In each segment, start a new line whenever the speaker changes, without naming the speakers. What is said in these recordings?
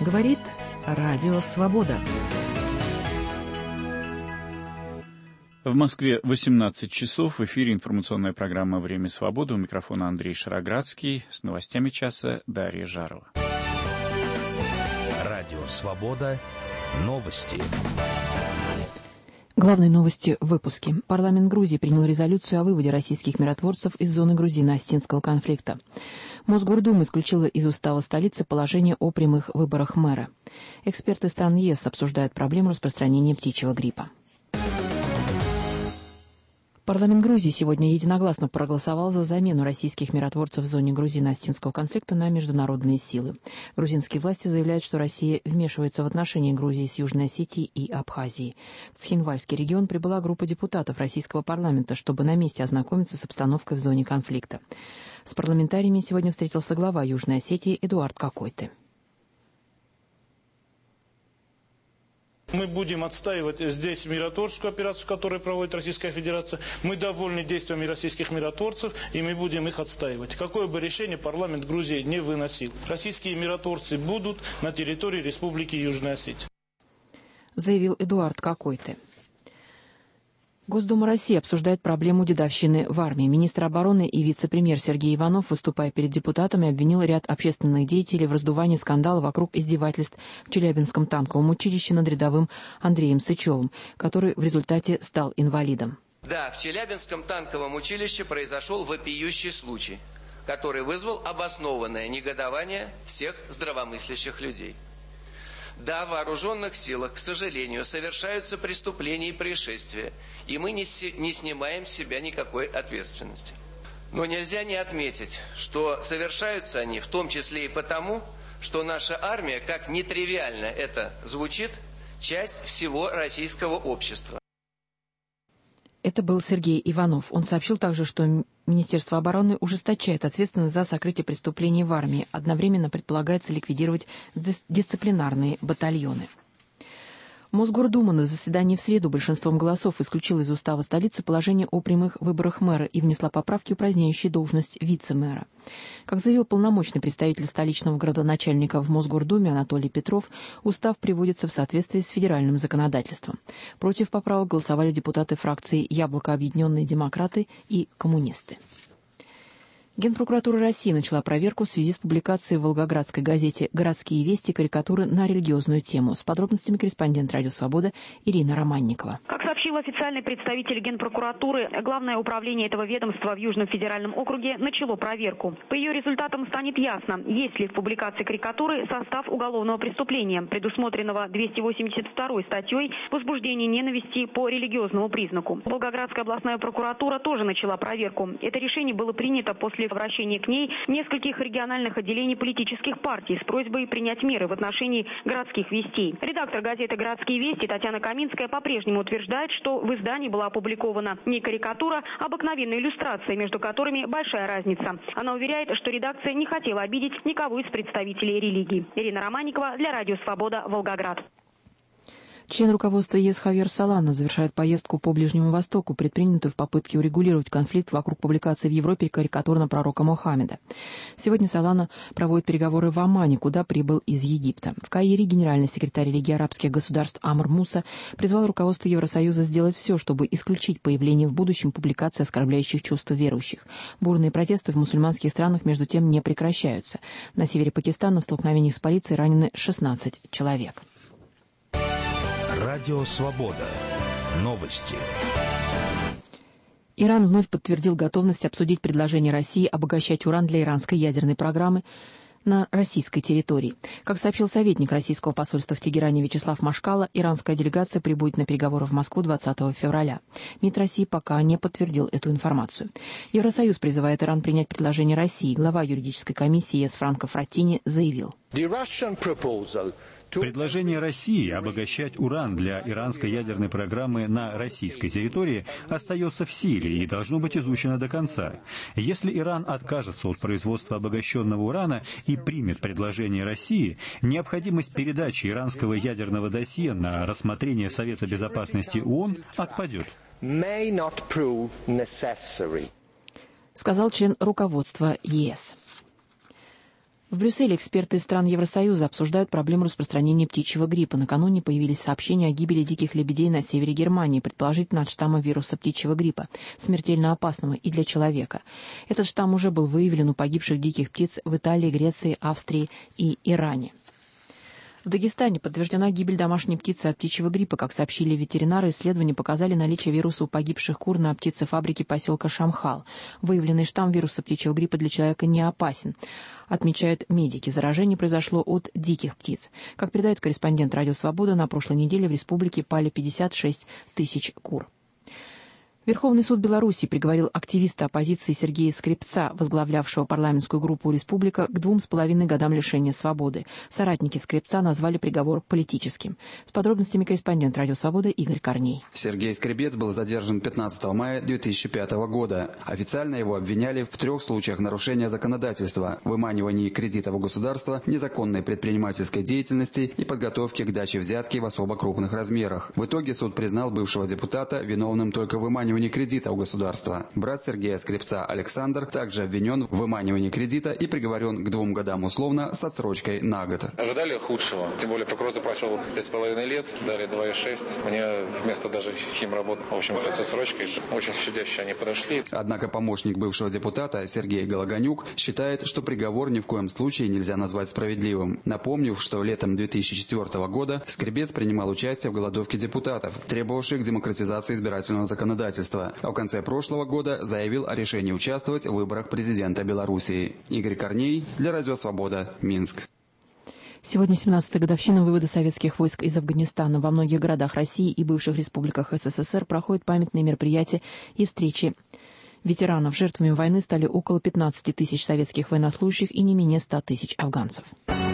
Говорит Радио Свобода.
В Москве 18 часов. В эфире информационная программа «Время свободы». У микрофона Андрей Шароградский. С новостями часа Дарья Жарова.
Радио Свобода. Новости.
Главные новости в выпуске. Парламент Грузии принял резолюцию о выводе российских миротворцев из зоны грузино-осетинского конфликта. Мосгордума исключила из устава столицы положение о прямых выборах мэра. Эксперты стран ЕС обсуждают проблему распространения птичьего гриппа. Парламент Грузии сегодня единогласно проголосовал за замену российских миротворцев в зоне грузино-осетинского конфликта на международные силы. Грузинские власти заявляют, что Россия вмешивается в отношения Грузии с Южной Осетией и Абхазией. В Цхинвальский регион прибыла группа депутатов российского парламента, чтобы на месте ознакомиться с обстановкой в зоне конфликта. С парламентариями сегодня встретился глава Южной Осетии Эдуард Какойты.
Мы будем отстаивать здесь миротворческую операцию, которую проводит Российская Федерация. Мы довольны действиями российских миротворцев, и мы будем их отстаивать. Какое бы решение парламент Грузии не выносил. Российские миротворцы будут на территории Республики Южная Осетия. Заявил Эдуард Какойты.
Госдума России обсуждает проблему дедовщины в армии. Министр обороны и вице-премьер Сергей Иванов, выступая перед депутатами, обвинил ряд общественных деятелей в раздувании скандала вокруг издевательств в Челябинском танковом училище над рядовым Андреем Сычевым, который в результате стал инвалидом.
Да, в Челябинском танковом училище произошел вопиющий случай, который вызвал обоснованное негодование всех здравомыслящих людей. Да, в вооруженных силах, к сожалению, совершаются преступления и происшествия, и мы не снимаем с себя никакой ответственности. Но нельзя не отметить, что совершаются они в том числе и потому, что наша армия, как нетривиально это звучит, часть всего российского общества.
Это был Сергей Иванов. Он сообщил также, что Министерство обороны ужесточает ответственность за сокрытие преступлений в армии. Одновременно предполагается ликвидировать дисциплинарные батальоны. Мосгордума на заседании в среду большинством голосов исключила из устава столицы положение о прямых выборах мэра и внесла поправки, упраздняющие должность вице-мэра. Как заявил полномочный представитель столичного градоначальника в Мосгордуме Анатолий Петров, устав приводится в соответствии с федеральным законодательством. Против поправок голосовали депутаты фракции «Яблоко», «Объединенные демократы» и «Коммунисты». Генпрокуратура России начала проверку в связи с публикацией в волгоградской газете «Городские вести» карикатуры на религиозную тему. С подробностями корреспондент «Радио Свобода» Ирина Романникова.
Как сообщил официальный представитель Генпрокуратуры, Главное управление этого ведомства в Южном федеральном округе начало проверку. По ее результатам станет ясно, есть ли в публикации карикатуры состав уголовного преступления, предусмотренного 282 статьей «Возбуждение ненависти по религиозному признаку». Волгоградская областная прокуратура тоже начала проверку. Это решение было принято после обращения к ней нескольких региональных отделений политических партий с просьбой принять меры в отношении городских вестей. Редактор газеты «Городские вести» Татьяна Каминская по-прежнему утверждает, что в издании была опубликована не карикатура, а обыкновенная иллюстрация, между которыми большая разница. Она уверяет, что редакция не хотела обидеть никого из представителей религии. Ирина Романникова для Радио Свобода, Волгоград.
Член руководства ЕС Хавьер Солана завершает поездку по Ближнему Востоку, предпринятую в попытке урегулировать конфликт вокруг публикации в Европе карикатур на пророка Мухаммеда. Сегодня Солана проводит переговоры в Омане, куда прибыл из Египта. В Каире генеральный секретарь Лиги арабских государств Амр Муса призвал руководство Евросоюза сделать все, чтобы исключить появление в будущем публикаций, оскорбляющих чувства верующих. Бурные протесты в мусульманских странах, между тем, не прекращаются. На севере Пакистана в столкновениях с полицией ранены 16 человек.
Радио Свобода. Новости.
Иран вновь подтвердил готовность обсудить предложение России обогащать уран для иранской ядерной программы на российской территории. Как сообщил советник российского посольства в Тегеране Вячеслав Машкало, иранская делегация прибудет на переговоры в Москву 20 февраля. МИД России пока не подтвердил эту информацию. Евросоюз призывает Иран принять предложение России. Глава юридической комиссии ЕС Франко Фраттини заявил:
предложение России обогащать уран для иранской ядерной программы на российской территории остается в силе и должно быть изучено до конца. Если Иран откажется от производства обогащенного урана и примет предложение России, необходимость передачи иранского ядерного досье на рассмотрение Совета Безопасности ООН отпадет.
Сказал член руководства ЕС. В Брюсселе эксперты из стран Евросоюза обсуждают проблему распространения птичьего гриппа. Накануне появились сообщения о гибели диких лебедей на севере Германии, предположительно от штамма вируса птичьего гриппа, смертельно опасного и для человека. Этот штамм уже был выявлен у погибших диких птиц в Италии, Греции, Австрии и Иране. В Дагестане подтверждена гибель домашней птицы от птичьего гриппа. Как сообщили ветеринары, исследования показали наличие вируса у погибших кур на птицефабрике поселка Шамхал. Выявленный штамм вируса птичьего гриппа для человека не опасен, отмечают медики. Заражение произошло от диких птиц. Как передает корреспондент «Радио Свобода», на прошлой неделе в республике пали 56 тысяч кур. Верховный суд Беларуси приговорил активиста оппозиции Сергея Скрипца, возглавлявшего парламентскую группу «Республика», к 2,5 годам лишения свободы. Соратники Скрипца назвали приговор политическим. С подробностями корреспондент «Радио Свобода» Игорь Корней.
Сергей Скрипец был задержан 15 мая 2005 года. Официально его обвиняли в 3 случаях нарушения законодательства: выманивании кредитов у государства, незаконной предпринимательской деятельности и подготовке к даче взятки в особо крупных размерах. В итоге суд признал бывшего депутата виновным только в выманивании кредита у государства. Брат Сергея Скрипца Александр также обвинен в выманивании кредита и приговорен к 2 годам условно с отсрочкой на год.
Ожидали худшего. Тем более прокурор запросил 5,5 лет, дали 2,6. Мне вместо даже химработ, в общем, с отсрочкой, очень щадяще они подошли.
Однако помощник бывшего депутата Сергей Гологонюк считает, что приговор ни в коем случае нельзя назвать справедливым. Напомнив, что летом 2004 года Скрипец принимал участие в голодовке депутатов, требовавших демократизации избирательного законодательства, а в конце прошлого года заявил о решении участвовать в выборах президента Белоруссии. Игорь Корней для Радио Свобода, Минск.
Сегодня 17-я годовщина вывода советских войск из Афганистана. Во многих городах России и бывших республиках СССР проходят памятные мероприятия и встречи ветеранов. Жертвами войны стали около 15 тысяч советских военнослужащих и не менее 100 тысяч афганцев.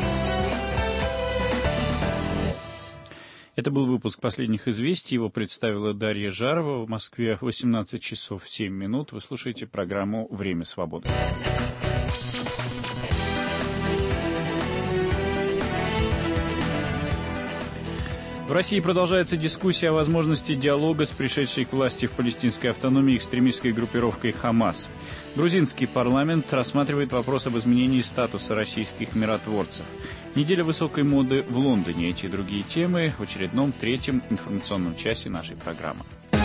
Это был выпуск последних известий. Его представила Дарья Жарова. В Москве 18 часов 7 минут. Вы слушаете программу «Время свободы». В России продолжается дискуссия о возможности диалога с пришедшей к власти в палестинской автономии экстремистской группировкой «Хамас». Грузинский парламент рассматривает вопрос об изменении статуса российских миротворцев. Неделя высокой моды в Лондоне. Эти и другие темы в очередном 3-м информационном часе нашей программы.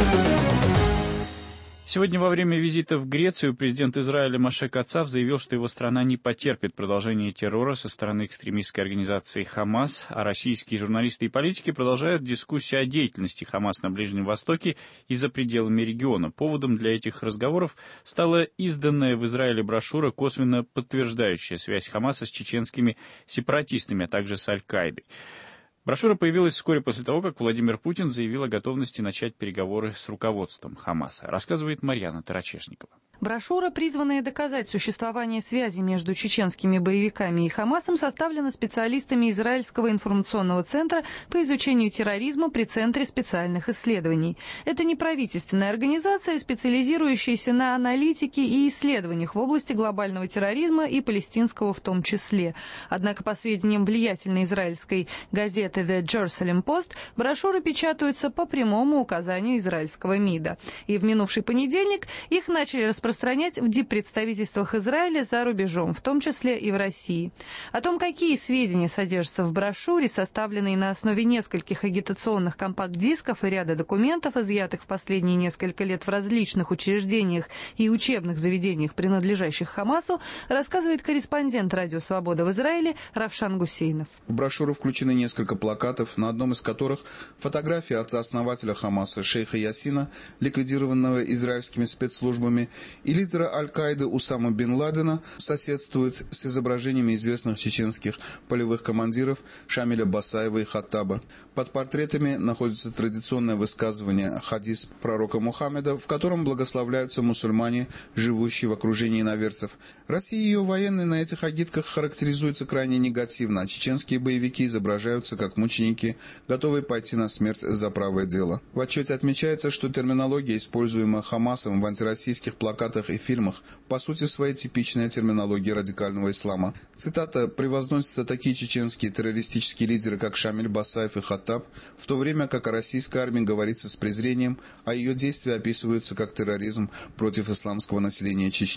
Сегодня во время визита в Грецию президент Израиля Моше Кацав заявил, что его страна не потерпит продолжения террора со стороны экстремистской организации «Хамас», а российские журналисты и политики продолжают дискуссию о деятельности «Хамас» на Ближнем Востоке и за пределами региона. Поводом для этих разговоров стала изданная в Израиле брошюра, косвенно подтверждающая связь «Хамаса» с чеченскими сепаратистами, а также с Аль-Каидой. Брошюра появилась вскоре после того, как Владимир Путин заявил о готовности начать переговоры с руководством «Хамаса», рассказывает Марьяна Тарачешникова.
Брошюра, призванная доказать существование связи между чеченскими боевиками и Хамасом, составлена специалистами Израильского информационного центра по изучению терроризма при Центре специальных исследований. Это неправительственная организация, специализирующаяся на аналитике и исследованиях в области глобального терроризма и палестинского в том числе. Однако, по сведениям влиятельной израильской газеты The Jerusalem Post, брошюры печатаются по прямому указанию израильского МИДа. И в минувший понедельник их начали распространять в диппредставительствах Израиля за рубежом, в том числе и в России. О том, какие сведения содержатся в брошюре, составленной на основе нескольких агитационных компакт-дисков и ряда документов, изъятых в последние несколько лет в различных учреждениях и учебных заведениях, принадлежащих Хамасу, рассказывает корреспондент «Радио Свобода» в Израиле Равшан Гусейнов.
В брошюру включены несколько плакатов, на одном из которых фотография отца-основателя Хамаса, шейха Ясина, ликвидированного израильскими спецслужбами, и лидера Аль-Каиды Усама бен Ладена, соседствует с изображениями известных чеченских полевых командиров Шамиля Басаева и Хаттаба. Под портретами находится традиционное высказывание хадис пророка Мухаммеда, в котором благословляются мусульмане, живущие в окружении иноверцев. Россия и ее военные на этих агитках характеризуются крайне негативно, а чеченские боевики изображаются как мученики, готовые пойти на смерть за правое дело. В отчете отмечается, что терминология, используемая Хамасом в антироссийских плакатах и фильмах, по сути своей типичная терминология радикального ислама. Цитата: «Превозносятся такие чеченские террористические лидеры, как Шамиль Басаев и Хаттаб, в то время как о российской армии говорится с презрением, а ее действия описываются как терроризм против исламского населения Чечни».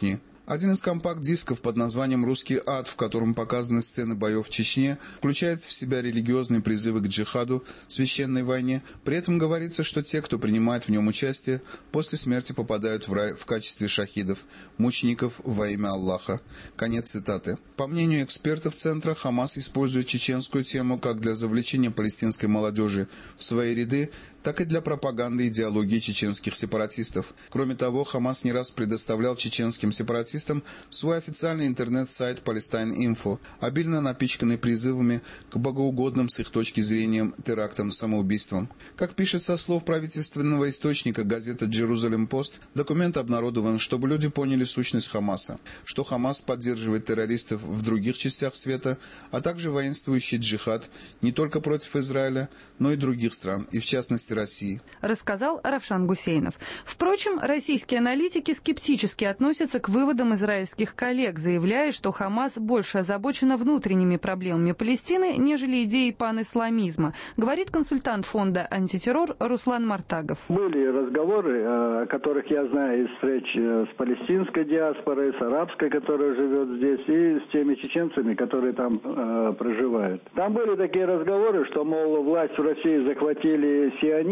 Один из компакт-дисков под названием «Русский ад», в котором показаны сцены боев в Чечне, включает в себя религиозные призывы к джихаду, священной войне. При этом говорится, что те, кто принимает в нем участие, после смерти попадают в рай в качестве шахидов, мучеников во имя Аллаха. Конец цитаты. По мнению экспертов Центра, Хамас использует чеченскую тему как для завлечения палестинской молодежи в свои ряды, так и для пропаганды идеологии чеченских сепаратистов. Кроме того, Хамас не раз предоставлял чеченским сепаратистам свой официальный интернет-сайт Palestine.info, обильно напичканный призывами к богоугодным с их точки зрения терактам, самоубийствам. Как пишет со слов правительственного источника газета Jerusalem Post, документ обнародован, чтобы люди поняли сущность Хамаса, что Хамас поддерживает террористов в других частях света, а также воинствующий джихад не только против Израиля, но и других стран, и в частности России.
Рассказал Равшан Гусейнов. Впрочем, российские аналитики скептически относятся к выводам израильских коллег, заявляя, что Хамас больше озабочена внутренними проблемами Палестины, нежели идеей панисламизма, говорит консультант фонда «Антитеррор» Руслан Мартагов.
Были разговоры, о которых я знаю из встреч с палестинской диаспорой, с арабской, которая живет здесь, и с теми чеченцами, которые там проживают. Там были такие разговоры, что, мол, власть в России захватили сионисты,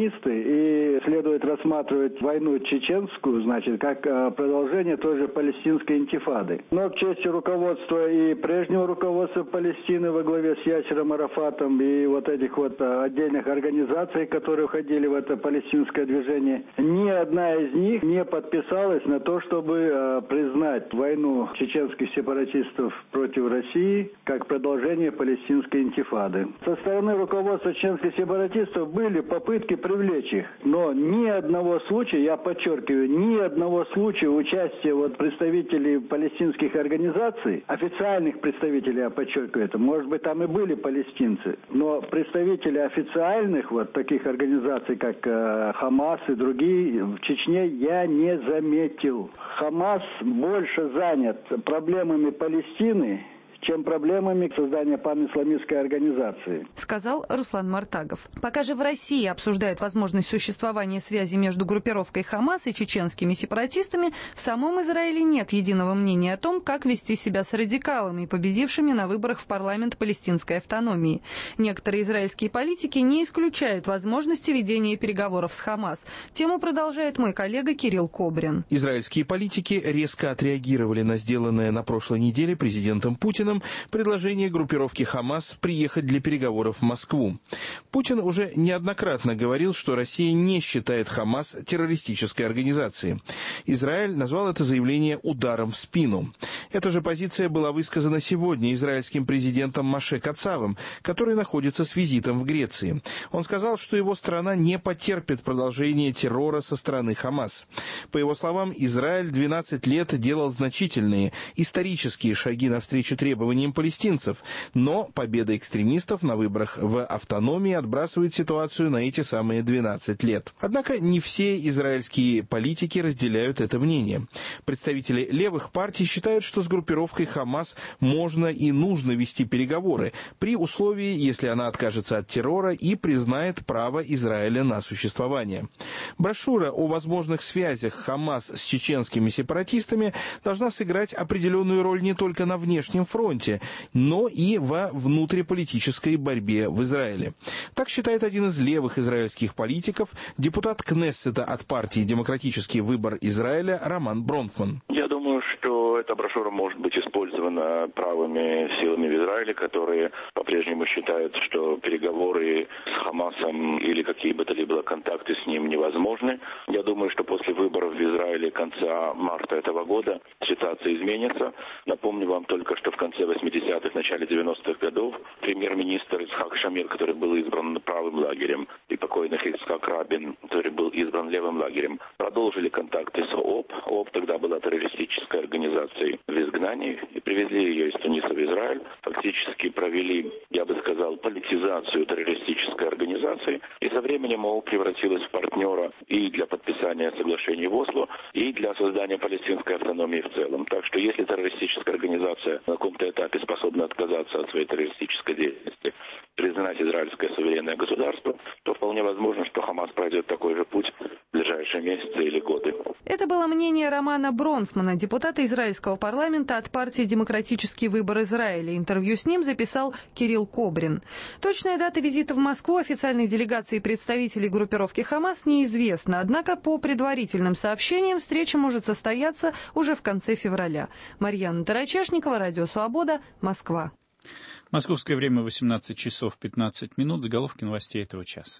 и следует рассматривать войну чеченскую, значит, как продолжение той же палестинской интифады. Но к чести руководства и прежнего руководства Палестины во главе с Ясером Арафатом и вот этих вот отдельных организаций, которые входили в это палестинское движение, ни одна из них не подписалась на то, чтобы признать войну чеченских сепаратистов против России как продолжение палестинской интифады. Со стороны руководства чеченских сепаратистов были попытки привлечь их, но ни одного случая, я подчеркиваю, ни одного случая участия вот представителей палестинских организаций, официальных представителей, я подчеркиваю это, может быть, там и были палестинцы, но представители официальных вот таких организаций, как Хамас и другие, в Чечне я не заметил. Хамас больше занят проблемами Палестины, чем проблемами создания панисламистской организации.
Сказал Руслан Мартагов. Пока же в России обсуждают возможность существования связи между группировкой Хамас и чеченскими сепаратистами, в самом Израиле нет единого мнения о том, как вести себя с радикалами, победившими на выборах в парламент палестинской автономии. Некоторые израильские политики не исключают возможности ведения переговоров с Хамас. Тему продолжает мой коллега Кирилл Кобрин.
Израильские политики резко отреагировали на сделанное на прошлой неделе президентом Путиным предложение группировки Хамас приехать для переговоров в Москву. Путин уже неоднократно говорил, что Россия не считает Хамас террористической организацией. Израиль назвал это заявление ударом в спину. Эта же позиция была высказана сегодня израильским президентом Моше Кацавом, который находится с визитом в Греции. Он сказал, что его страна не потерпит продолжения террора со стороны Хамас. По его словам, Израиль 12 лет делал значительные исторические шаги навстречу требованиям палестинцев, но победа экстремистов на выборах в автономии отбрасывает ситуацию на эти самые 12 лет. Однако не все израильские политики разделяют это мнение. Представители левых партий считают, что с группировкой Хамас можно и нужно вести переговоры, при условии, если она откажется от террора и признает право Израиля на существование. Брошюра о возможных связях Хамас с чеченскими сепаратистами должна сыграть определенную роль не только на внешнем фронте, но и во внутриполитической борьбе в Израиле. Так считает один из левых израильских политиков, депутат Кнессета от партии «Демократический выбор Израиля» Роман Бронфман.
Я думаю, что эта брошюра может быть использована правыми силами в Израиле, которые по-прежнему считают, что переговоры с Хамасом или какие бы то ни было контакты с ним невозможны. Я думаю, что после выборов в Израиле конца марта этого года ситуация изменится. Напомню вам только, что в конце 80-х, начале 90-х годов премьер-министр Ицхак Шамир, который был избран правым лагерем, и покойный Ицхак Рабин, который был избран левым лагерем, продолжили контакты с ООП. ООП тогда была террористической организацией в изгнании, и привезли ее из Туниса в Израиль. Фактически провели, я бы сказал, политизацию террористической организации, и со временем ООП превратилась в партнера и для подписания соглашений в Осло, и для создания палестинской автономии в целом. Так что если террористическая организация на каком-то этапе способна отказаться от своей террористической деятельности, признать израильское суверенное государство, то вполне возможно, что Хамас пройдет такой же путь ближайшие месяцы или годы.
Это было мнение Романа Бронфмана, депутата израильского парламента от партии «Демократический выбор Израиля». Интервью с ним записал Кирилл Кобрин. Точная дата визита в Москву официальной делегации представителей группировки «Хамас» неизвестна. Однако, по предварительным сообщениям, встреча может состояться уже в конце февраля. Марьяна Тарачешникова, Радио Свобода, Москва.
Московское время 18 часов 15 минут. Заголовки новостей этого часа.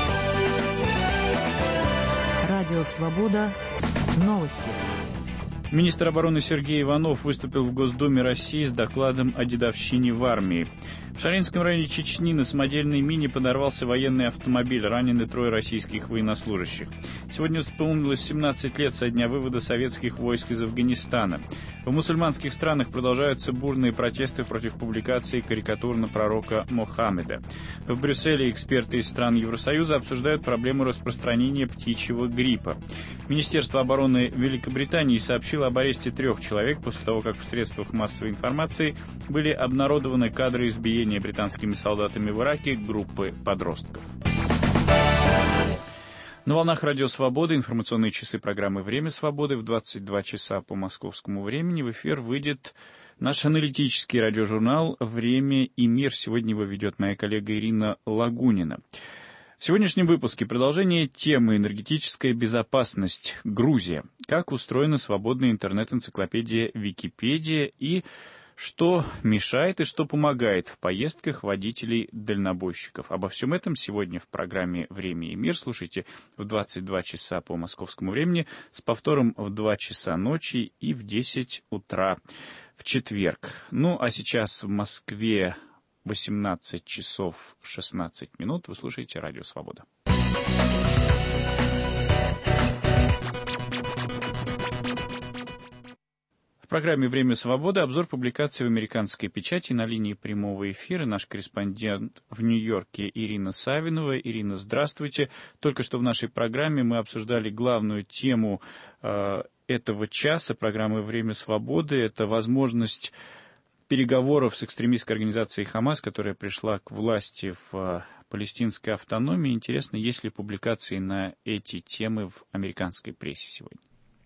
Радио Свобода. Новости.
Министр обороны Сергей Иванов выступил в Госдуме России с докладом о дедовщине в армии. В Шаринском районе Чечни на самодельной мине подорвался военный автомобиль. Ранены 3 российских военнослужащих. Сегодня исполнилось 17 лет со дня вывода советских войск из Афганистана. В мусульманских странах продолжаются бурные протесты против публикации карикатур на пророка Мохаммеда. В Брюсселе эксперты из стран Евросоюза обсуждают проблему распространения птичьего гриппа. Министерство обороны Великобритании сообщило об аресте 3 человек после того, как в средствах массовой информации были обнародованы кадры избиения британскими солдатами в Ираке группы подростков. На волнах Радио Свободы информационные часы программы «Время свободы» в 22 часа по московскому времени. В эфир выйдет наш аналитический радиожурнал «Время и мир». Сегодня его ведет моя коллега Ирина Лагунина. В сегодняшнем выпуске продолжение темы «Энергетическая безопасность. Грузия». Как устроена свободная интернет-энциклопедия Википедия и что мешает и что помогает в поездках водителей-дальнобойщиков. Обо всем этом сегодня в программе «Время и мир». Слушайте в 22 часа по московскому времени, с повтором в 2 часа ночи и в 10 утра в четверг. Ну, а сейчас в Москве 18 часов 16 минут. Вы слушаете Радио Свобода. В программе «Время свободы» обзор публикаций в американской печати. На линии прямого эфира наш корреспондент в Нью-Йорке Ирина Савинова. Ирина, здравствуйте. Только что в нашей программе мы обсуждали главную тему этого часа программы «Время свободы». Это возможность переговоров с экстремистской организацией «Хамас», которая пришла к власти в палестинской автономии. Интересно, есть ли публикации на эти темы в американской прессе сегодня?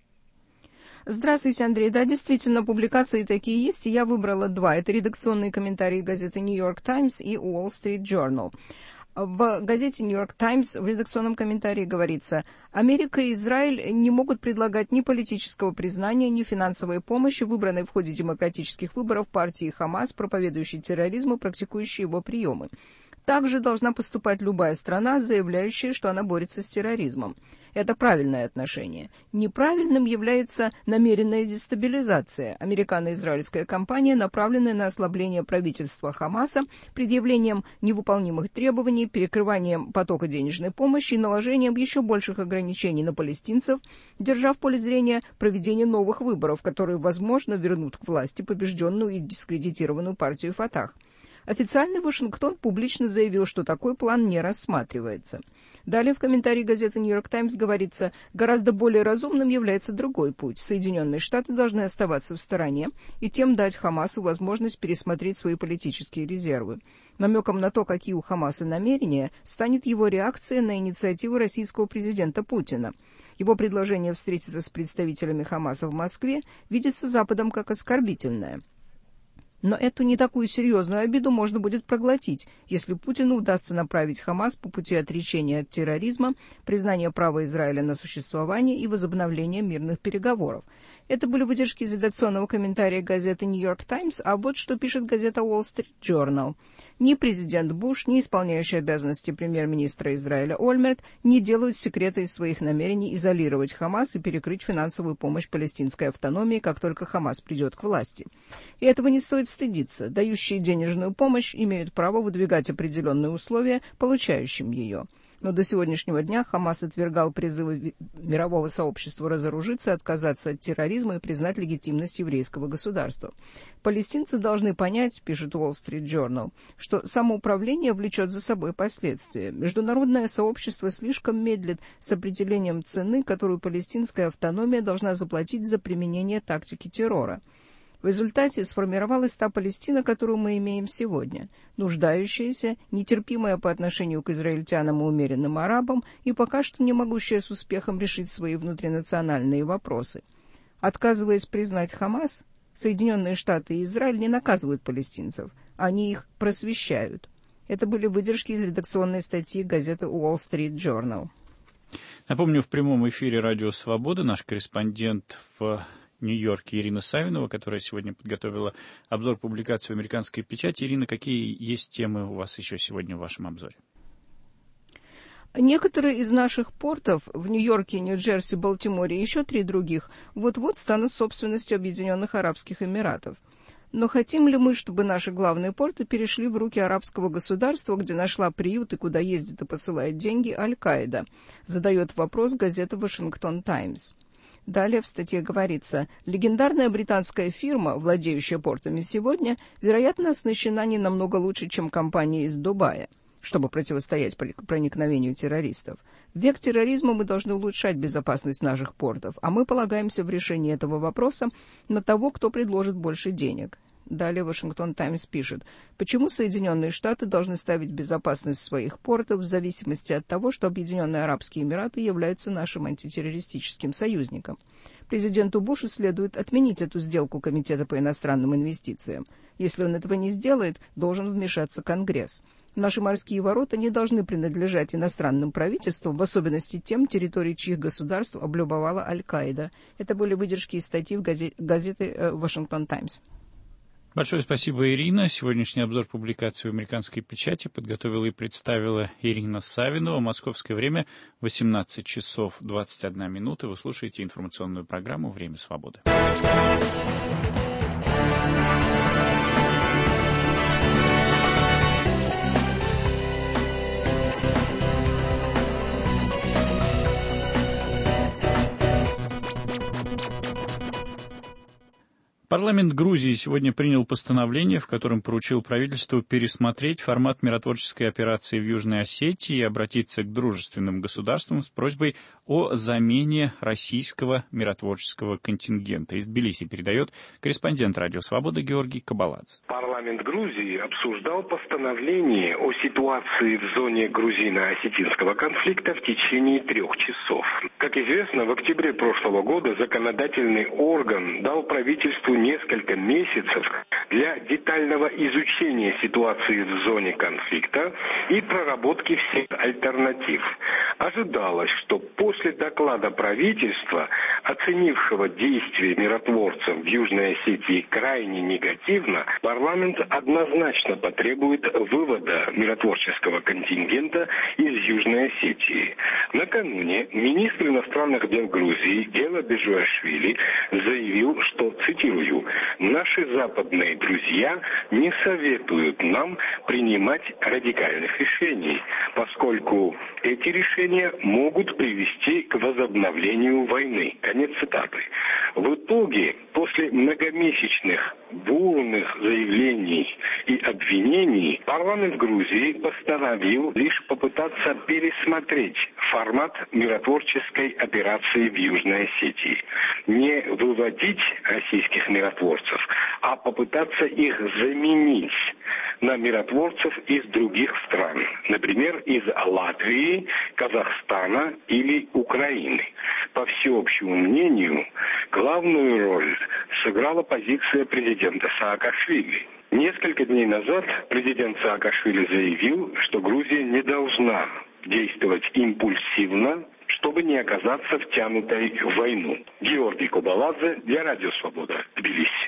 Здравствуйте, Андрей. Да, действительно, публикации такие есть, и я выбрала 2. Это редакционные комментарии газеты New York Times и Wall Street Journal. В газете New York Times в редакционном комментарии говорится: Америка и Израиль не могут предлагать ни политического признания, ни финансовой помощи выбранной в ходе демократических выборов партии Хамас, проповедующей терроризм и практикующей его приемы. Также должна поступать любая страна, заявляющая, что она борется с терроризмом. Это правильное отношение. Неправильным является намеренная дестабилизация. Американо-израильская кампания, направленная на ослабление правительства Хамаса, предъявлением невыполнимых требований, перекрыванием потока денежной помощи и наложением еще больших ограничений на палестинцев, держа в поле зрения проведение новых выборов, которые, возможно, вернут к власти побежденную и дискредитированную партию Фатах. Официальный Вашингтон публично заявил, что такой план не рассматривается. Далее в комментарии газеты New York Times говорится: гораздо более разумным является другой путь. Соединенные Штаты должны оставаться в стороне и тем дать Хамасу возможность пересмотреть свои политические резервы. Намеком на то, какие у Хамаса намерения, станет его реакция на инициативу российского президента Путина. Его предложение встретиться с представителями Хамаса в Москве видится Западом как оскорбительное. Но эту не такую серьезную обиду можно будет проглотить, если Путину удастся направить Хамас по пути отречения от терроризма, признания права Израиля на существование и возобновления мирных переговоров. Это были выдержки из редакционного комментария газеты New York Times, а вот что пишет газета Wall Street Journal. Ни президент Буш, ни исполняющий обязанности премьер-министра Израиля Ольмерт не делают секрета из своих намерений изолировать Хамас и перекрыть финансовую помощь палестинской автономии, как только Хамас придет к власти. И этого не стоит стыдиться. Дающие денежную помощь имеют право выдвигать определенные условия получающим ее. Но до сегодняшнего дня Хамас отвергал призывы мирового сообщества разоружиться, отказаться от терроризма и признать легитимность еврейского государства. Палестинцы должны понять, пишет Wall Street Journal, что самоуправление влечет за собой последствия. Международное сообщество слишком медлит с определением цены, которую палестинская автономия должна заплатить за применение тактики террора. В результате сформировалась та Палестина, которую мы имеем сегодня, нуждающаяся, нетерпимая по отношению к израильтянам и умеренным арабам и пока что не могущая с успехом решить свои внутринациональные вопросы. Отказываясь признать Хамас, Соединенные Штаты и Израиль не наказывают палестинцев, они их просвещают. Это были выдержки из редакционной статьи газеты Wall Street Journal.
Напомню, в прямом эфире «Радио Свобода» наш корреспондент в Нью-Йорке Ирина Савинова, которая сегодня подготовила обзор публикаций в американской печати. Ирина, какие есть темы у вас еще сегодня в вашем обзоре?
Некоторые из наших портов в Нью-Йорке, Нью-Джерси, Балтиморе и еще 3 других вот-вот станут собственностью Объединенных Арабских Эмиратов. Но хотим ли мы, чтобы наши главные порты перешли в руки арабского государства, где нашла приют и куда ездит и посылает деньги Аль-Каида? Задает вопрос газета «Вашингтон Таймс». Далее в статье говорится, легендарная британская фирма, владеющая портами сегодня, вероятно, оснащена не намного лучше, чем компания из Дубая, чтобы противостоять проникновению террористов. В век терроризма мы должны улучшать безопасность наших портов, а мы полагаемся в решении этого вопроса на того, кто предложит больше денег. Далее Вашингтон Таймс пишет, почему Соединенные Штаты должны ставить безопасность своих портов в зависимости от того, что Объединенные Арабские Эмираты являются нашим антитеррористическим союзником. Президенту Бушу следует отменить эту сделку Комитета по иностранным инвестициям. Если он этого не сделает, должен вмешаться Конгресс. Наши морские ворота не должны принадлежать иностранным правительствам, в особенности тем, территории чьих государств облюбовала Аль-Каида. Это были выдержки из статьи в газеты «Вашингтон Таймс».
Большое спасибо, Ирина. Сегодняшний обзор публикаций в американской печати подготовила и представила Ирина Савинова. Московское время 18 часов 21 минута. Вы слушаете информационную программу «Время свободы». Парламент Грузии сегодня принял постановление, в котором поручил правительству пересмотреть формат миротворческой операции в Южной Осетии и обратиться к дружественным государствам с просьбой о замене российского миротворческого контингента. Из Тбилиси передает корреспондент «Радио Свобода» Георгий Кабаладзе.
Парламент Грузии обсуждал постановление о ситуации в зоне грузино-осетинского конфликта в течение 3 часов. Как известно, в октябре прошлого года законодательный орган дал правительству несколько месяцев для детального изучения ситуации в зоне конфликта и проработки всех альтернатив. Ожидалось, что после доклада правительства, оценившего действия миротворцев в Южной Осетии крайне негативно, парламент однозначно потребует вывода миротворческого контингента из Южной Осетии. Накануне министр иностранных дел Грузии Гела Бежуашвили заявил, что, цитирую, «Наши западные друзья не советуют нам принимать радикальных решений, поскольку эти решения могут привести к возобновлению войны». Конец цитаты. В итоге, после многомесячных бурных заявлений и обвинений, парламент Грузии постановил лишь попытаться пересмотреть формат миротворческой операции в Южной Осетии. Не выводить российских миротворцев, а попытаться их заменить на миротворцев из других стран, например, из Латвии, Казахстана или Украины. По всеобщему мнению, главную роль сыграла позиция президента Саакашвили. Несколько дней назад президент Саакашвили заявил, что Грузия не должна действовать импульсивно, чтобы не оказаться втянутой в войну. Георгий Кабаладзе для Радио Свобода, Тбилиси.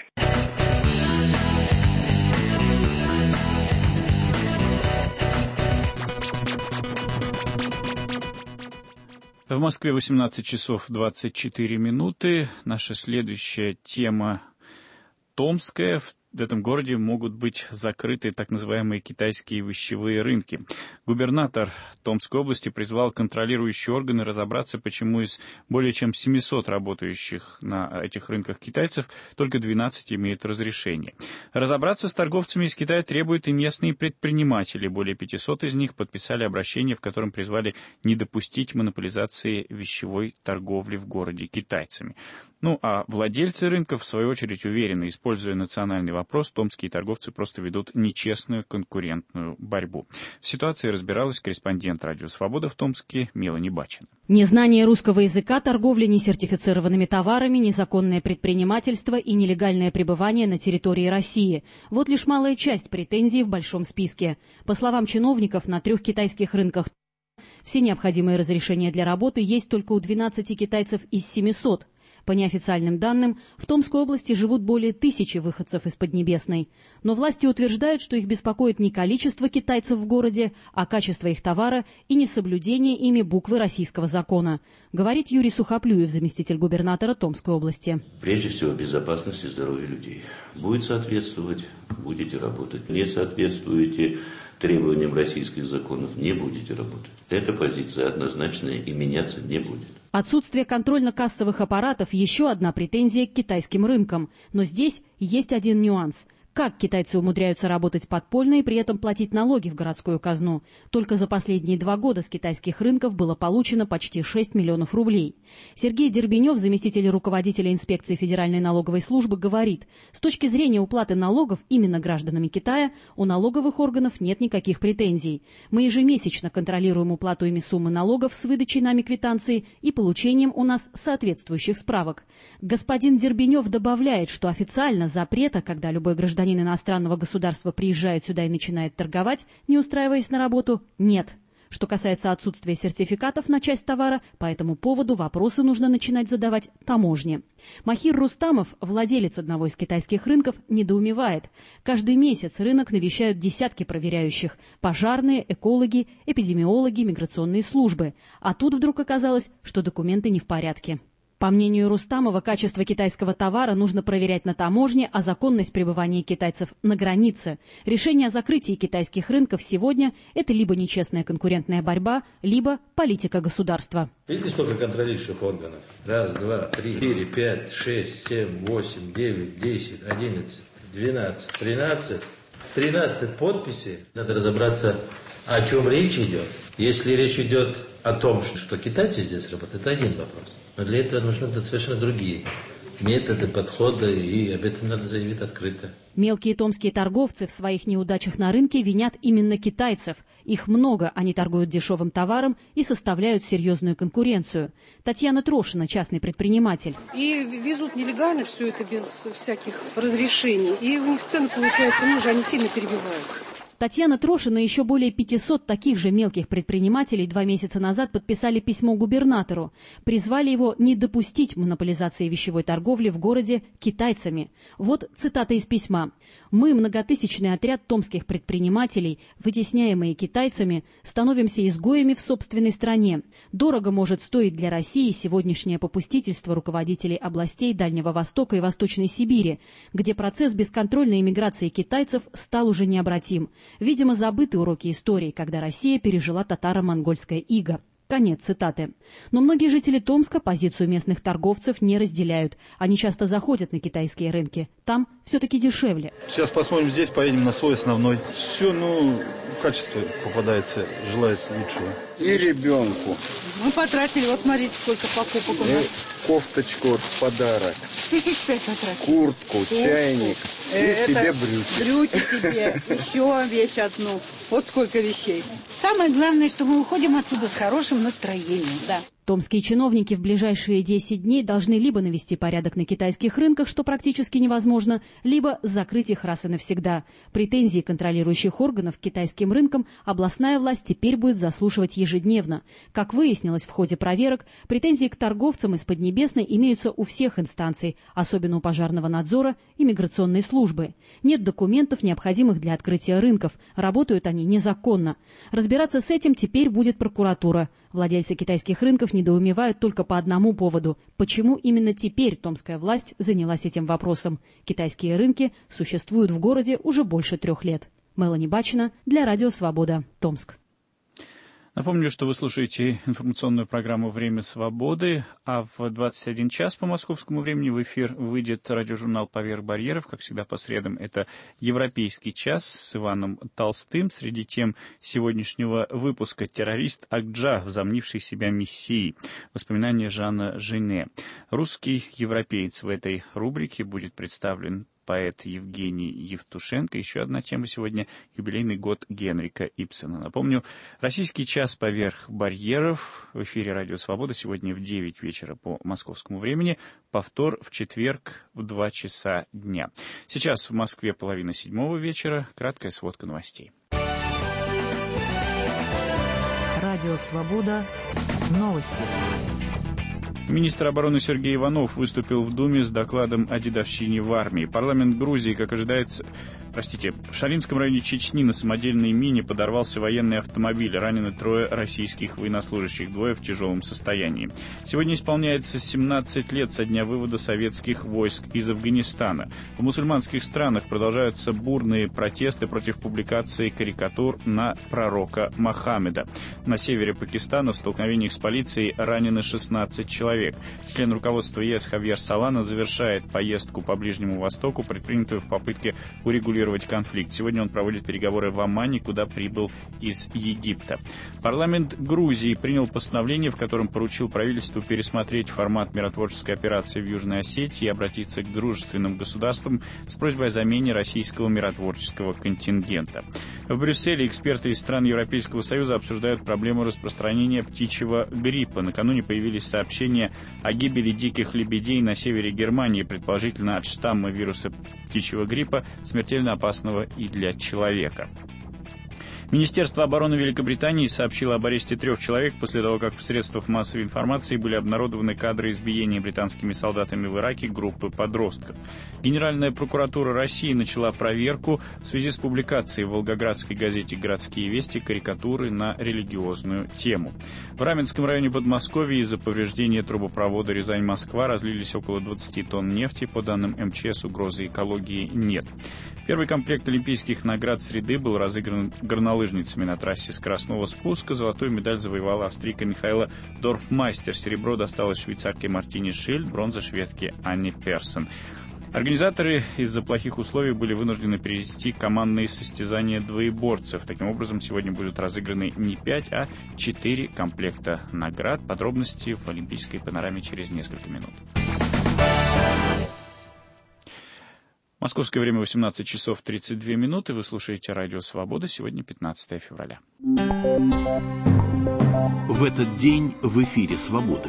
В Москве 18 часов 24 минуты. Наша следующая тема томская. В этом городе могут быть закрыты так называемые китайские вещевые рынки. Губернатор Томской области призвал контролирующие органы разобраться, почему из более чем 700 работающих на этих рынках китайцев только 12 имеют разрешение. Разобраться с торговцами из Китая требуют и местные предприниматели. Более 500 из них подписали обращение, в котором призвали не допустить монополизации вещевой торговли в городе китайцами. Ну а владельцы рынков, в свою очередь, уверенно, используя национальный вопрос, томские торговцы просто ведут нечестную конкурентную борьбу. В ситуации разбиралась корреспондент «Радио Свобода» в Томске Мелани Бачина.
Незнание русского языка, торговля несертифицированными товарами, незаконное предпринимательство и нелегальное пребывание на территории России – вот лишь малая часть претензий в большом списке. По словам чиновников, на 3 китайских рынках все необходимые разрешения для работы есть только у 12 китайцев из 700. По неофициальным данным, в Томской области живут более 1000 выходцев из Поднебесной. Но власти утверждают, что их беспокоит не количество китайцев в городе, а качество их товара и несоблюдение ими буквы российского закона, говорит Юрий Сухоплюев, заместитель губернатора Томской области.
Прежде всего, безопасность и здоровье людей. Будет соответствовать, будете работать. Не соответствуете требованиям российских законов, не будете работать. Эта позиция однозначная и меняться не будет.
Отсутствие контрольно-кассовых аппаратов – еще одна претензия к китайским рынкам. Но здесь есть один нюанс. Как китайцы умудряются работать подпольно и при этом платить налоги в городскую казну? Только за последние 2 года с китайских рынков было получено почти 6 миллионов рублей. Сергей Дербенев, заместитель руководителя инспекции Федеральной налоговой службы, говорит, с точки зрения уплаты налогов именно гражданами Китая у налоговых органов нет никаких претензий. Мы ежемесячно контролируем уплату ими суммы налогов с выдачей нами квитанции и получением у нас соответствующих справок. Господин Дербенев добавляет, что официально запрета, когда любой гражданин иностранного государства приезжает сюда и начинает торговать, не устраиваясь на работу, нет. Что касается отсутствия сертификатов на часть товара, по этому поводу вопросы нужно начинать задавать таможне. Махир Рустамов, владелец одного из китайских рынков, недоумевает. Каждый месяц рынок навещают десятки проверяющих – пожарные, экологи, эпидемиологи, миграционные службы. А тут вдруг оказалось, что документы не в порядке. По мнению Рустамова, качество китайского товара нужно проверять на таможне, а законность пребывания китайцев на границе. Решение о закрытии китайских рынков сегодня – это либо нечестная конкурентная борьба, либо политика государства.
Видите, сколько контролирующих органов? 1, 2, 3, 4, 5, 6, 7, 8, 9, 10, 11, 12, 13. 13 подписей. Надо разобраться, о чем речь идет. Если речь идет о том, что китайцы здесь работают, это один вопрос. Но для этого нужны совершенно другие методы, подходы, и об этом надо заявить открыто.
Мелкие томские торговцы в своих неудачах на рынке винят именно китайцев. Их много, они торгуют дешевым товаром и составляют серьезную конкуренцию. Татьяна Трошина, частный предприниматель.
И везут нелегально все это без всяких разрешений. И у них цены получаются ниже, они сильно перебивают.
Татьяна Трошина и еще более 500 таких же мелких предпринимателей 2 месяца назад подписали письмо губернатору. Призвали его не допустить монополизации вещевой торговли в городе китайцами. Вот цитата из письма. «Мы, многотысячный отряд томских предпринимателей, вытесняемые китайцами, становимся изгоями в собственной стране. Дорого может стоить для России сегодняшнее попустительство руководителей областей Дальнего Востока и Восточной Сибири, где процесс бесконтрольной эмиграции китайцев стал уже необратим. Видимо, забыты уроки истории, когда Россия пережила татаро-монгольское иго». Конец цитаты. Но многие жители Томска позицию местных торговцев не разделяют. Они часто заходят на китайские рынки. Там все-таки дешевле.
Сейчас посмотрим здесь, поедем на свой основной. Все, качество попадается, желает лучшего.
И ребенку.
Мы потратили, вот смотрите, сколько покупок у нас.
Кофточку в подарок.
1005 потратили.
Куртку, чайник и себе брюки.
Брюки себе, еще вещь одну. Вот сколько вещей. Самое главное, что мы уходим отсюда с хорошим настроением, да.
Томские чиновники в ближайшие 10 дней должны либо навести порядок на китайских рынках, что практически невозможно, либо закрыть их раз и навсегда. Претензии контролирующих органов к китайским рынкам областная власть теперь будет заслушивать ежедневно. Как выяснилось в ходе проверок, претензии к торговцам из Поднебесной имеются у всех инстанций, особенно у пожарного надзора и миграционной службы. Нет документов, необходимых для открытия рынков. Работают они незаконно. Разбираться с этим теперь будет прокуратура. Владельцы китайских рынков недоумевают только по одному поводу. Почему именно теперь томская власть занялась этим вопросом? Китайские рынки существуют в городе уже больше 3 лет. Мелани Бачина для Радио Свобода, Томск.
Напомню, что вы слушаете информационную программу «Время свободы», а в 21 час по московскому времени в эфир выйдет радиожурнал «Поверх барьеров». Как всегда, по средам это «Европейский час» с Иваном Толстым. Среди тем сегодняшнего выпуска террорист Акджа, возомнивший себя мессией. Воспоминания Жана Жене. Русский европеец в этой рубрике будет представлен поэт Евгений Евтушенко. Еще одна тема сегодня — юбилейный год Генрика Ибсена. Напомню, российский час «Поверх барьеров» в эфире «Радио Свобода» сегодня в 9 вечера по московскому времени, повтор в четверг в 2 часа дня. Сейчас в Москве 6:30 вечера. Краткая сводка новостей.
Радио Свобода. Новости.
Министр обороны Сергей Иванов выступил в Думе с докладом о дедовщине в армии. Парламент Грузии, как ожидается... в Шалинском районе Чечни на самодельной мине подорвался военный автомобиль. Ранены 3 российских военнослужащих, 2 в тяжелом состоянии. Сегодня исполняется 17 лет со дня вывода советских войск из Афганистана. В мусульманских странах продолжаются бурные протесты против публикации карикатур на пророка Мохаммеда. На севере Пакистана в столкновениях с полицией ранены 16 человек. Член руководства ЕС Хавьер Солана завершает поездку по Ближнему Востоку, предпринятую в попытке урегулировать конфликт. Сегодня он проводит переговоры в Омане, куда прибыл из Египта. Парламент Грузии принял постановление, в котором поручил правительству пересмотреть формат миротворческой операции в Южной Осетии и обратиться к дружественным государствам с просьбой о замене российского миротворческого контингента. В Брюсселе эксперты из стран Европейского Союза обсуждают проблему распространения птичьего гриппа. Накануне появились сообщения о гибели диких лебедей на севере Германии, предположительно от штамма вируса птичьего гриппа, смертельно опасного и для человека. Министерство обороны Великобритании сообщило об аресте 3 человек после того, как в средствах массовой информации были обнародованы кадры избиения британскими солдатами в Ираке группы подростков. Генеральная прокуратура России начала проверку в связи с публикацией в волгоградской газете «Городские вести» карикатуры на религиозную тему. В Раменском районе Подмосковья из-за повреждения трубопровода Рязань-Москва разлились около 20 тонн нефти. По данным МЧС, угрозы экологии нет. Первый комплект олимпийских наград среды был разыгран горнолыжницами на трассе скоростного спуска. Золотую медаль завоевала австрийка Михаэла Дорфмайстер. Серебро досталось швейцарке Мартине Шильд, бронза шведке Анне Персон. Организаторы из-за плохих условий были вынуждены перевести командные состязания двоеборцев. Таким образом, сегодня будут разыграны не 5, а 4 комплекта наград. Подробности в Олимпийской панораме через несколько минут. Московское время 18 часов 32 минуты. Вы слушаете «Радио Свобода». Сегодня 15 февраля.
В этот день в эфире «Свободы».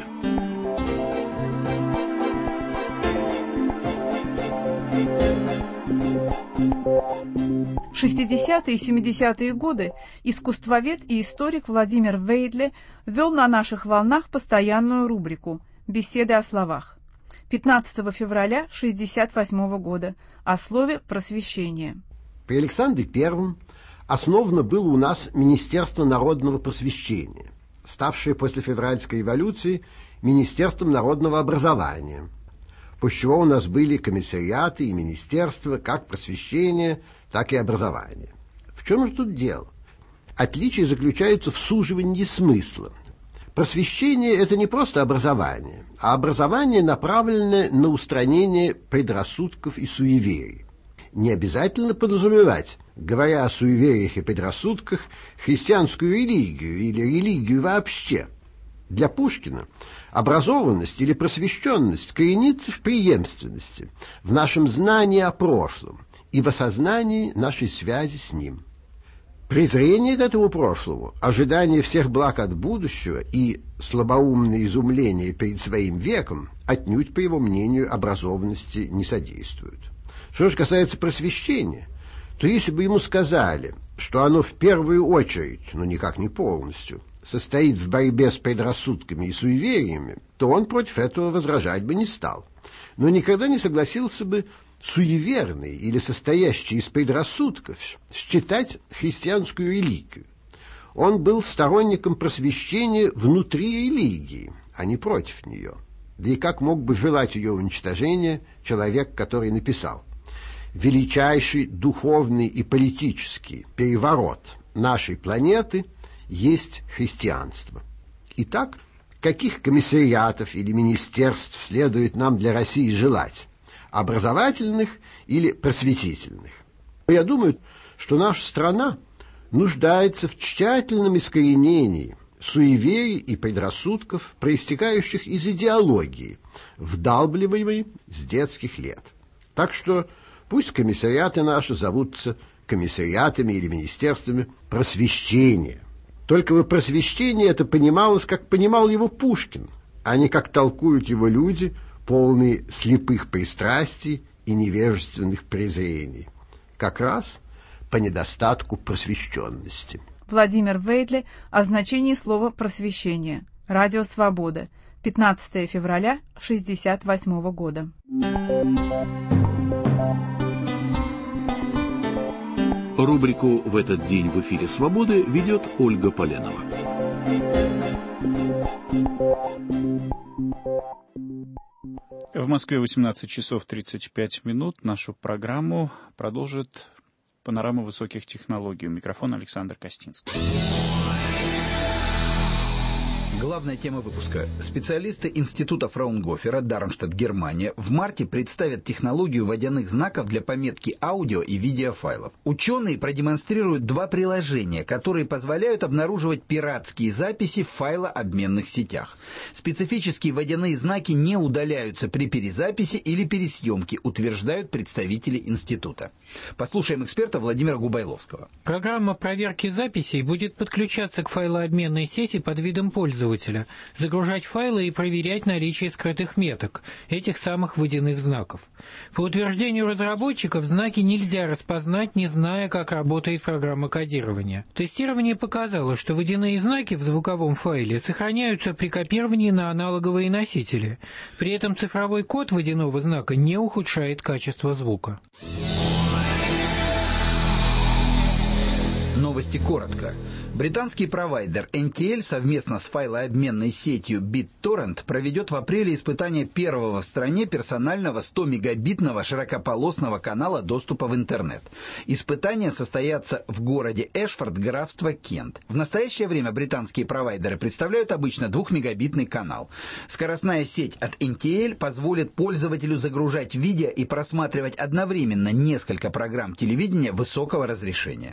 В 60-е и 70-е годы искусствовед и историк Владимир Вейдле вел на наших волнах постоянную рубрику «Беседы о словах». 15 февраля 1968 года о слове «просвещение».
При Александре I основано было у нас Министерство народного просвещения, ставшее после февральской революции Министерством народного образования, после чего у нас были комиссариаты и министерства как просвещения, так и образования. В чем же тут дело? Отличие заключается в суживании смысла. Просвещение – это не просто образование, а образование, направленное на устранение предрассудков и суеверий. Не обязательно подразумевать, говоря о суевериях и предрассудках, христианскую религию или религию вообще. Для Пушкина образованность или просвещенность коренится в преемственности, в нашем знании о прошлом и в осознании нашей связи с ним. Презрение к этому прошлому, ожидание всех благ от будущего и слабоумное изумление перед своим веком отнюдь, по его мнению, образованности не содействуют. Что же касается просвещения, то если бы ему сказали, что оно в первую очередь, но никак не полностью, состоит в борьбе с предрассудками и суевериями, то он против этого возражать бы не стал, но никогда не согласился бы суеверный или состоящий из предрассудков считать христианскую религию. Он был сторонником просвещения внутри религии, а не против нее. Да и как мог бы желать ее уничтожения человек, который написал: «Величайший духовный и политический переворот нашей планеты есть христианство. Итак, каких комиссариатов или министерств следует нам для России желать? Образовательных или просветительных? Я думаю, что наша страна нуждается в тщательном искоренении суеверий и предрассудков, проистекающих из идеологии, вдалбливаемой с детских лет. Так что пусть комиссариаты наши зовутся комиссариатами или министерствами просвещения. Только бы просвещение это понималось, как понимал его Пушкин, а не как толкуют его люди, полные слепых пристрастий и невежественных презрений. Как раз по недостатку просвещенности.
Владимир Вейдле о значении слова «просвещение». Радио «Свобода». 15 февраля 1968 года.
Рубрику «В этот день в эфире Свободы» ведет Ольга Поленова.
В Москве 18 часов 35 минут. Нашу программу продолжит «Панорама высоких технологий». У микрофона Александр Костинский.
Главная тема выпуска. Специалисты Института Фраунгофера, Дармштадт, Германия, в марте представят технологию водяных знаков для пометки аудио и видеофайлов. Ученые продемонстрируют два приложения, которые позволяют обнаруживать пиратские записи в файлообменных сетях. Специфические водяные знаки не удаляются при перезаписи или пересъемке, утверждают представители института. Послушаем эксперта Владимира Губайловского.
Программа проверки записей будет подключаться к файлообменной сети под видом пользователя, загружать файлы и проверять наличие скрытых меток, этих самых водяных знаков. По утверждению разработчиков, знаки нельзя распознать, не зная, как работает программа кодирования. Тестирование показало, что водяные знаки в звуковом файле сохраняются при копировании на аналоговые носители. При этом цифровой код водяного знака не ухудшает качество звука.
Новости коротко. Британский провайдер NTL совместно с файлообменной сетью BitTorrent проведет в апреле испытание первого в стране персонального 100-мегабитного широкополосного канала доступа в интернет. Испытания состоятся в городе Эшфорд, графство Кент. В настоящее время британские провайдеры представляют обычно 2-мегабитный канал. Скоростная сеть от NTL позволит пользователю загружать видео и просматривать одновременно несколько программ телевидения высокого разрешения.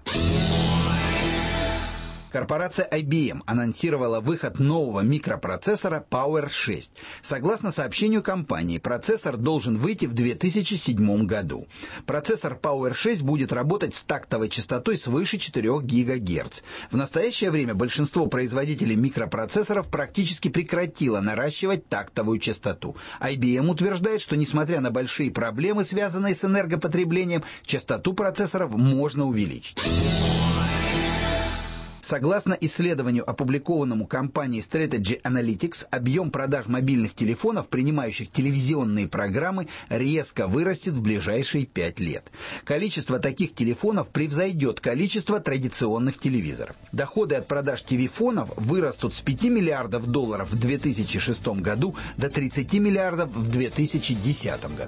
Корпорация IBM анонсировала выход нового микропроцессора Power 6. Согласно сообщению компании, процессор должен выйти в 2007 году. Процессор Power 6 будет работать с тактовой частотой свыше 4 ГГц. В настоящее время большинство производителей микропроцессоров практически прекратило наращивать тактовую частоту. IBM утверждает, что несмотря на большие проблемы, связанные с энергопотреблением, частоту процессоров можно увеличить. Согласно исследованию, опубликованному компанией Strategy Analytics, объем продаж мобильных телефонов, принимающих телевизионные программы, резко вырастет в ближайшие 5 лет. Количество таких телефонов превзойдет количество традиционных телевизоров. Доходы от продаж ТВ-фонов вырастут с $5 миллиардов в 2006 году до 30 миллиардов в 2010 году.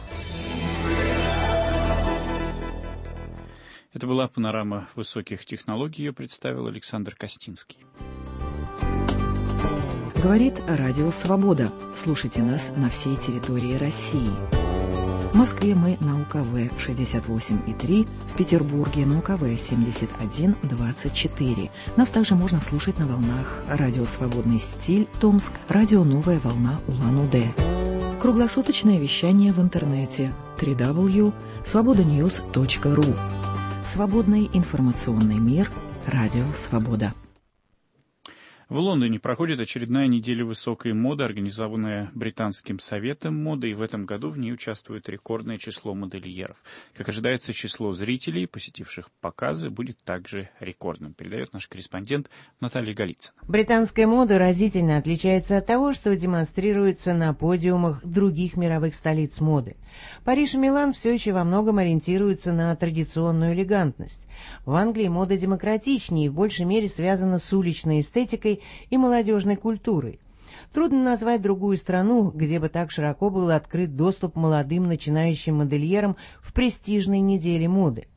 Это была панорама высоких технологий. Ее представил Александр Костинский.
Говорит Радио Свобода. Слушайте нас на всей территории России. В Москве мы на УКВ 68,3, в Петербурге на УКВ 71,24. Нас также можно слушать на волнах Радио Свободный стиль Томск, Радио Новая волна Улан-Удэ. Круглосуточное вещание в интернете www.svobodanews.ru. Свободный информационный мир. Радио Свобода.
В Лондоне проходит очередная неделя высокой моды, организованная Британским советом моды, и в этом году в ней участвует рекордное число модельеров. Как ожидается, число зрителей, посетивших показы, будет также рекордным, передает наш корреспондент Наталья Голицына.
Британская мода разительно отличается от того, что демонстрируется на подиумах других мировых столиц моды. Париж и Милан все еще во многом ориентируются на традиционную элегантность. В Англии мода демократичнее и в большей мере связана с уличной эстетикой и молодежной культурой. Трудно назвать другую страну, где бы так широко был открыт доступ молодым начинающим модельерам в престижной неделе моды.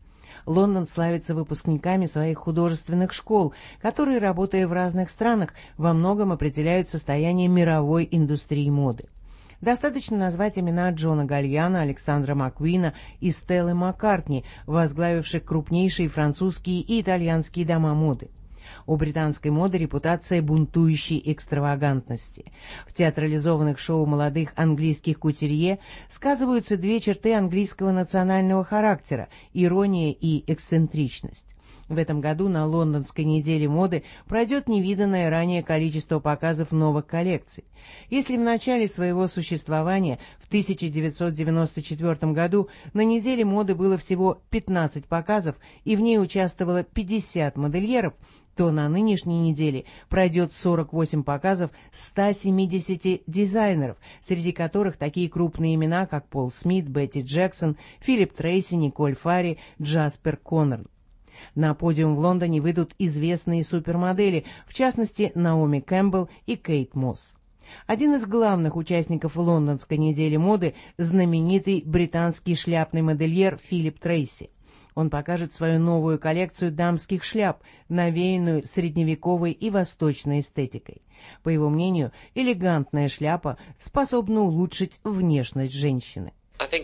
Лондон славится выпускниками своих художественных школ, которые, работая в разных странах, во многом определяют состояние мировой индустрии моды. Достаточно назвать имена Джона Гальяна, Александра Маккуина и Стеллы Маккартни, возглавивших крупнейшие французские и итальянские дома моды. У британской моды репутация бунтующей экстравагантности. В театрализованных шоу молодых английских кутюрье сказываются две черты английского национального характера – ирония и эксцентричность. В этом году на лондонской неделе моды пройдет невиданное ранее количество показов новых коллекций. Если в начале своего существования в 1994 году на неделе моды было всего 15 показов и в ней участвовало 50 модельеров, то на нынешней неделе пройдет 48 показов 170 дизайнеров, среди которых такие крупные имена, как Пол Смит, Бетти Джексон, Филипп Трейси, Николь Фарри, Джаспер Коннорн. На подиум в Лондоне выйдут известные супермодели, в частности, Наоми Кэмпбелл и Кейт Мосс. Один из главных участников лондонской недели моды – знаменитый британский шляпный модельер Филипп Трейси. Он покажет свою новую коллекцию дамских шляп, навеянную средневековой и восточной эстетикой. По его мнению, элегантная шляпа способна улучшить внешность женщины.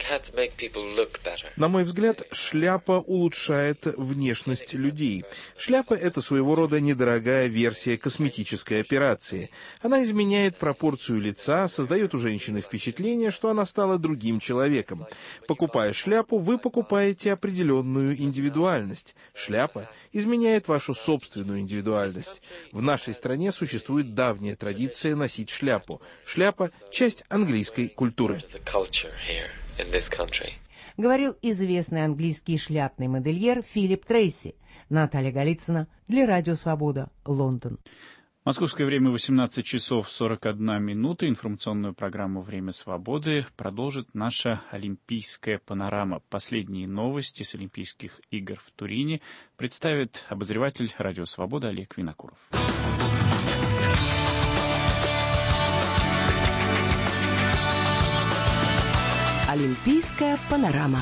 На мой взгляд, шляпа улучшает внешность людей. Шляпа – это своего рода недорогая версия косметической операции. Она изменяет пропорцию лица, создает у женщины впечатление, что она стала другим человеком. Покупая шляпу, вы покупаете определенную индивидуальность. Шляпа изменяет вашу собственную индивидуальность. В нашей стране существует давняя традиция носить шляпу. Шляпа – часть английской культуры.
Говорил известный английский шляпный модельер Филипп Трейси. Наталья Голицына для Радио Свобода, Лондон.
Московское время 18 часов 41 минута. Информационную программу «Время свободы» продолжит наша олимпийская панорама. Последние новости с Олимпийских игр в Турине представит обозреватель Радио Свобода Олег Винокуров.
Олимпийская панорама.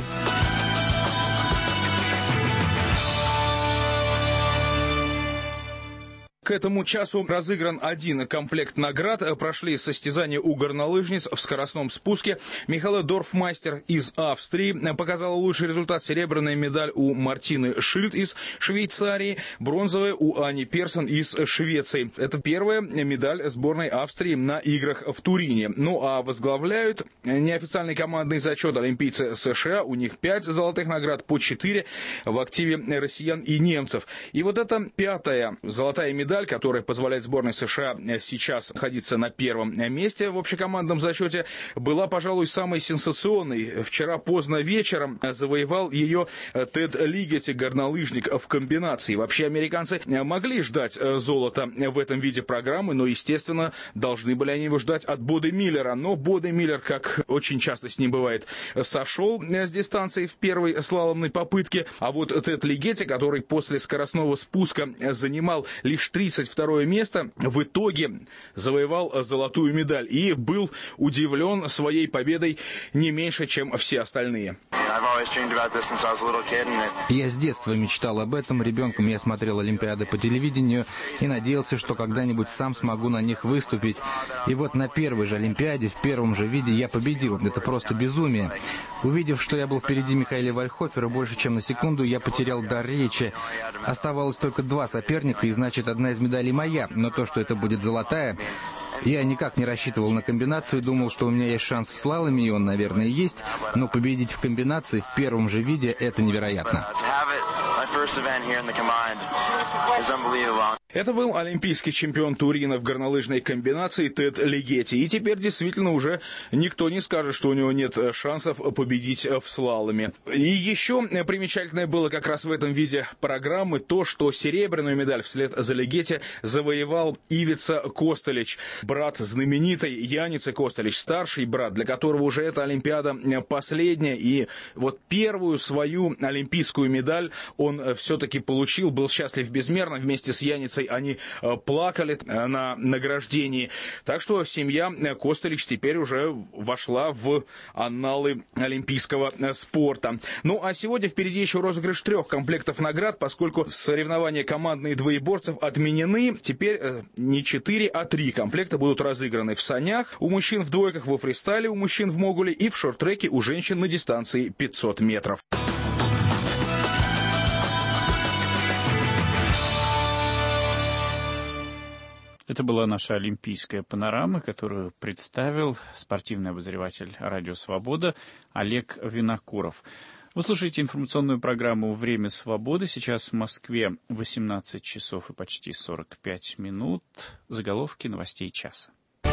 К этому часу разыгран один комплект наград. Прошли состязания у горнолыжниц в скоростном спуске. Михаила Дорфмайстер из Австрии показала лучший результат. Серебряная медаль у Мартины Шильд из Швейцарии. Бронзовая у Ани Персон из Швеции. Это первая медаль сборной Австрии на играх в Турине. Ну а возглавляют неофициальный командный зачет олимпийцы США. У них 5 золотых наград, по 4 в активе россиян и немцев. И вот эта пятая золотая медаль, которая позволяет сборной США сейчас находиться на первом месте в общекомандном зачете, была, пожалуй, самой сенсационной. Вчера поздно вечером завоевал ее Тед Лигетти, горнолыжник в комбинации. Вообще американцы могли ждать золота в этом виде программы, но, естественно, должны были они его ждать от Боды Миллера. Но Боды Миллер, как очень часто с ним бывает, сошел с дистанции в первой слаломной попытке. А вот Тед Лигетти, который после скоростного спуска занимал лишь 32 место, в итоге завоевал золотую медаль и был удивлен своей победой не меньше, чем все остальные.
Я с детства мечтал об этом. Ребенком я смотрел Олимпиады по телевидению и надеялся, что когда-нибудь сам смогу на них выступить. И вот на первой же Олимпиаде, в первом же виде я победил. Это просто безумие. Увидев, что я был впереди Михаила Вальхофера больше, чем на секунду, я потерял дар речи. Оставалось только 2 соперника, и значит, одна из медалей моя. Но то, что это будет золотая, я никак не рассчитывал на комбинацию, думал, что у меня есть шанс в слаломе, и он, наверное, есть, но победить в комбинации в первом же виде – это невероятно.
Это был олимпийский чемпион Турина в горнолыжной комбинации Тед Лигетти. И теперь действительно уже никто не скажет, что у него нет шансов победить в слаломе. И еще примечательное было как раз в этом виде программы то, что серебряную медаль вслед за Лигетти завоевал Ивица Костелич, брат знаменитой Яницы Костелич, старший брат, для которого уже эта Олимпиада последняя. И вот первую свою олимпийскую медаль он все-таки получил, был счастлив безмерно вместе с Яницей которой они плакали на награждении. Так что семья Костелич теперь уже вошла в анналы олимпийского спорта. Ну а сегодня впереди еще розыгрыш 3 комплектов наград, поскольку соревнования командные двоеборцев отменены. Теперь не 4, а 3 комплекта будут разыграны в санях у мужчин, в двойках, во фристайле у мужчин в могуле и в шорт-треке у женщин на дистанции 500 метров.
Это была наша олимпийская панорама, которую представил спортивный обозреватель «Радио Свобода» Олег Винокуров. Вы слушаете информационную программу «Время свободы». Сейчас в Москве 18 часов и почти 45 минут. Заголовки новостей часа.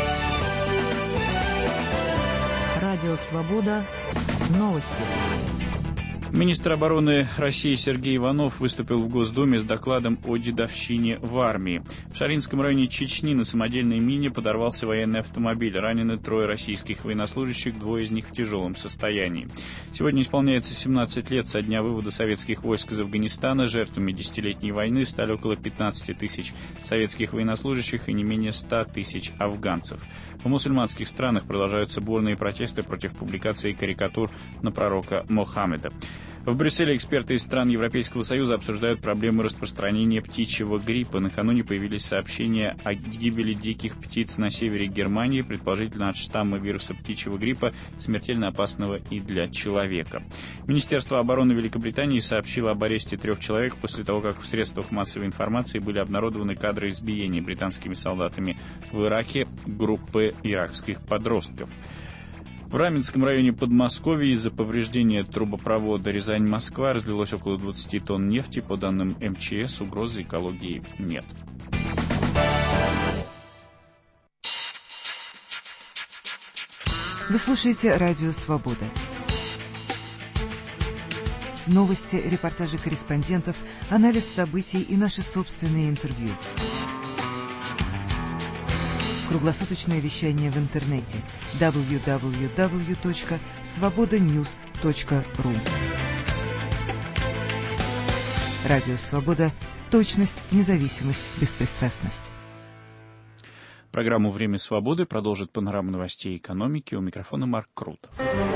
Радио Свобода. Новости.
Министр обороны России Сергей Иванов выступил в Госдуме с докладом о дедовщине в армии. В Шаринском районе Чечни на самодельной мине подорвался военный автомобиль. Ранены 3 российских военнослужащих, 2 из них в тяжелом состоянии. Сегодня исполняется 17 лет со дня вывода советских войск из Афганистана. Жертвами 10-летней войны стали около 15 тысяч советских военнослужащих и не менее 100 тысяч афганцев. В мусульманских странах продолжаются бурные протесты против публикации карикатур на пророка Мохаммеда. В Брюсселе эксперты из стран Европейского Союза обсуждают проблему распространения птичьего гриппа. Накануне появились сообщения о гибели диких птиц на севере Германии, предположительно от штамма вируса птичьего гриппа, смертельно опасного и для человека. Министерство обороны Великобритании сообщило об аресте 3 человек после того, как в средствах массовой информации были обнародованы кадры избиения британскими солдатами в Ираке группы иракских подростков. В Раменском районе Подмосковья из-за повреждения трубопровода Рязань-Москва разлилось около 20 тонн нефти. По данным МЧС, угрозы экологии нет.
Вы слушаете «Радио Свобода». Новости, репортажи корреспондентов, анализ событий и наши собственные интервью. Круглосуточное вещание в интернете www.svobodanews.ru. Радио Свобода. Точность, независимость, беспристрастность.
Программу «Время свободы» продолжит панорама новостей экономики. У микрофона Марк Крутов.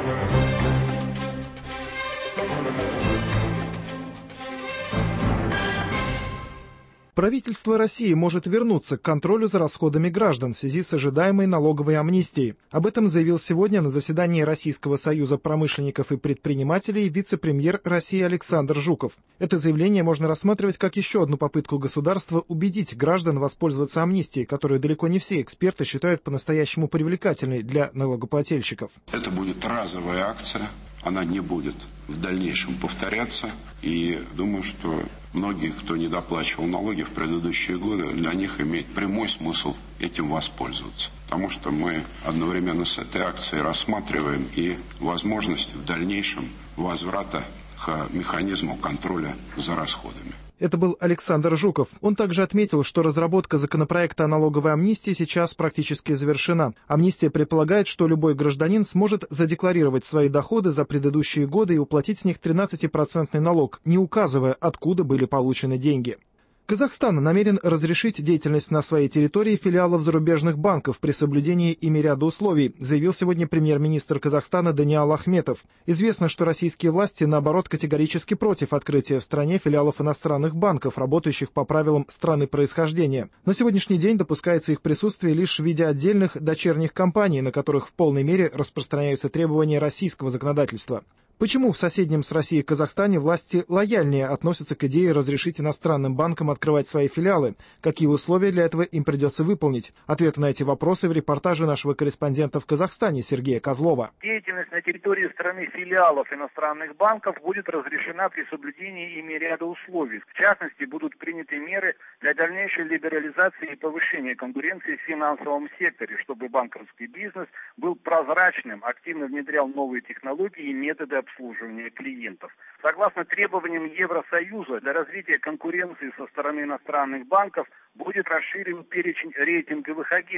Правительство России может вернуться к контролю за расходами граждан в связи с ожидаемой налоговой амнистией. Об этом заявил сегодня на заседании Российского союза промышленников и предпринимателей вице-премьер России Александр Жуков. Это заявление можно рассматривать как еще одну попытку государства убедить граждан воспользоваться амнистией, которую далеко не все эксперты считают по-настоящему привлекательной для налогоплательщиков.
Это будет разовая акция. Она не будет в дальнейшем повторяться. И думаю, что многие, кто не доплачивал налоги в предыдущие годы, для них имеет прямой смысл этим воспользоваться. Потому что мы одновременно с этой акцией рассматриваем и возможность в дальнейшем возврата к механизму контроля за расходами.
Это был Александр Жуков. Он также отметил, что разработка законопроекта о налоговой амнистии сейчас практически завершена. Амнистия предполагает, что любой гражданин сможет задекларировать свои доходы за предыдущие годы и уплатить с них 13% налог, не указывая, откуда были получены деньги. Казахстан намерен разрешить деятельность на своей территории филиалов зарубежных банков при соблюдении ими ряда условий, заявил сегодня премьер-министр Казахстана Даниал Ахметов. Известно, что российские власти, наоборот, категорически против открытия в стране филиалов иностранных банков, работающих по правилам страны происхождения. На сегодняшний день допускается их присутствие лишь в виде отдельных дочерних компаний, на которых в полной мере распространяются требования российского законодательства. Почему в соседнем с Россией Казахстане власти лояльнее относятся к идее разрешить иностранным банкам открывать свои филиалы? Какие условия для этого им придется выполнить? Ответы на эти вопросы в репортаже нашего корреспондента в Казахстане Сергея Козлова.
Деятельность на территории страны филиалов иностранных банков будет разрешена при соблюдении ими ряда условий. В частности, будут приняты меры для дальнейшей либерализации и повышения конкуренции в финансовом секторе, чтобы банковский бизнес был прозрачным, активно внедрял новые технологии и методы обслуживания клиентов. Согласно требованиям Евросоюза, для развития конкуренции со стороны иностранных банков будет расширен перечень рейтинговых агентств,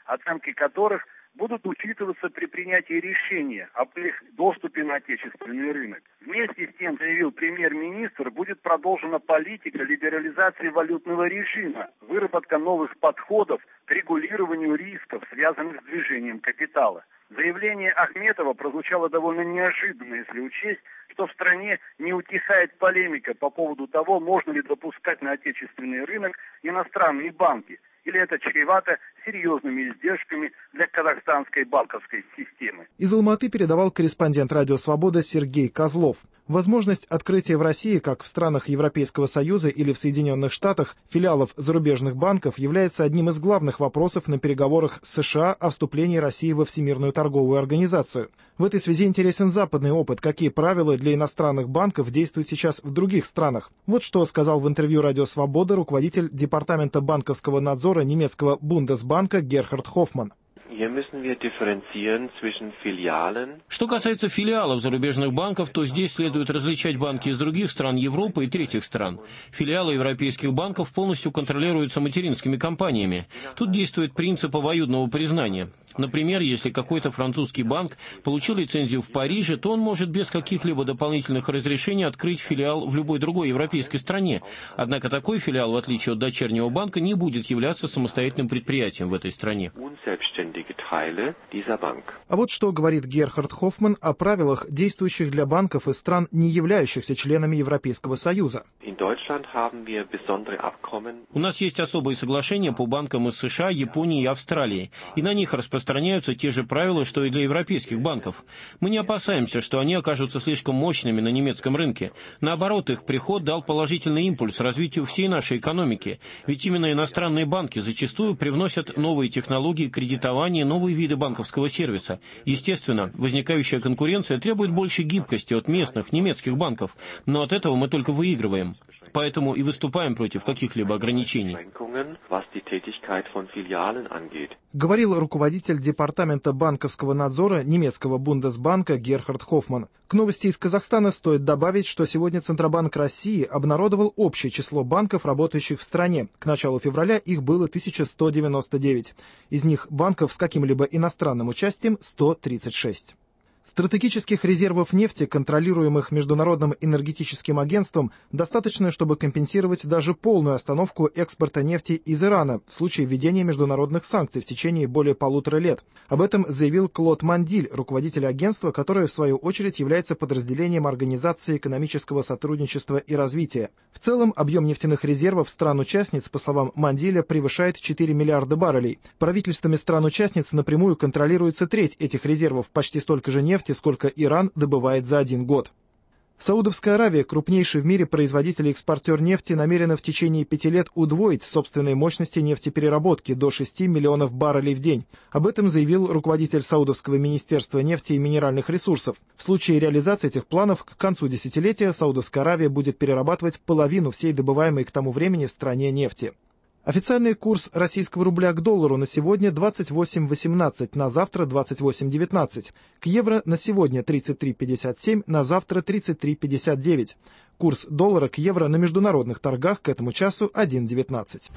оценки которых будут учитываться при принятии решения об их доступе на отечественный рынок. Вместе с тем, заявил премьер-министр, будет продолжена политика либерализации валютного режима, выработка новых подходов к регулированию рисков, связанных с движением капитала. Заявление Ахметова прозвучало довольно неожиданно, если учесть, что в стране не утихает полемика по поводу того, можно ли допускать на отечественный рынок иностранные банки, или это чревато серьезными издержками для казахстанской банковской системы.
Из Алматы передавал корреспондент «Радио Свобода» Сергей Козлов. Возможность открытия в России, как в странах Европейского Союза или в Соединенных Штатах, филиалов зарубежных банков является одним из главных вопросов на переговорах с США о вступлении России во Всемирную торговую организацию. В этой связи интересен западный опыт, какие правила для иностранных банков действуют сейчас в других странах. Вот что сказал в интервью «Радио Свобода» руководитель департамента банковского надзора немецкого Бундесбанка Герхард Хоффман.
Что касается филиалов зарубежных банков, то здесь следует различать банки из других стран Европы и третьих стран. Филиалы европейских банков полностью контролируются материнскими компаниями. Тут действует принцип обоюдного признания. Например, если какой-то французский банк получил лицензию в Париже, то он может без каких-либо дополнительных разрешений открыть филиал в любой другой европейской стране. Однако такой филиал, в отличие от дочернего банка, не будет являться самостоятельным предприятием в этой стране.
А вот что говорит Герхард Хоффман о правилах, действующих для банков из стран, не являющихся членами Европейского Союза.
У нас есть особые соглашения по банкам из США, Японии и Австралии, и на них распространяются те же правила, что и для европейских банков. Мы не опасаемся, что они окажутся слишком мощными на немецком рынке. Наоборот, их приход дал положительный импульс развитию всей нашей экономики, ведь именно иностранные банки зачастую привносят новые технологии кредитования, новые виды банковского сервиса. Естественно, возникающая конкуренция требует больше гибкости от местных немецких банков, но от этого мы только выигрываем. Поэтому и выступаем против каких-либо ограничений.
Говорил руководитель департамента банковского надзора немецкого Бундесбанка Герхард Хоффман. К новости из Казахстана стоит добавить, что сегодня Центробанк России обнародовал общее число банков, работающих в стране. К началу февраля их было 1199. Из них банков с каким-либо иностранным участием 136. Стратегических резервов нефти, контролируемых Международным энергетическим агентством, достаточно, чтобы компенсировать даже полную остановку экспорта нефти из Ирана в случае введения международных санкций в течение более 1,5 лет. Об этом заявил Клод Мандиль, руководитель агентства, которое в свою очередь является подразделением Организации экономического сотрудничества и развития. В целом, объем нефтяных резервов стран-участниц, по словам Мандиля, превышает 4 миллиарда баррелей. Правительствами стран-участниц напрямую контролируется треть этих резервов, почти столько же нефти, сколько Иран добывает за 1 год. Саудовская Аравия, крупнейший в мире производитель и экспортер нефти, намерена в течение 5 лет удвоить собственные мощности нефтепереработки до 6 миллионов баррелей в день. Об этом заявил руководитель Саудовского министерства нефти и минеральных ресурсов. В случае реализации этих планов к концу десятилетия Саудовская Аравия будет перерабатывать половину всей добываемой к тому времени в стране нефти. Официальный курс российского рубля к доллару на сегодня 28.18, на завтра 28.19. К евро на сегодня 33.57, на завтра 33.59. Курс доллара к евро на международных торгах к этому часу 1.19.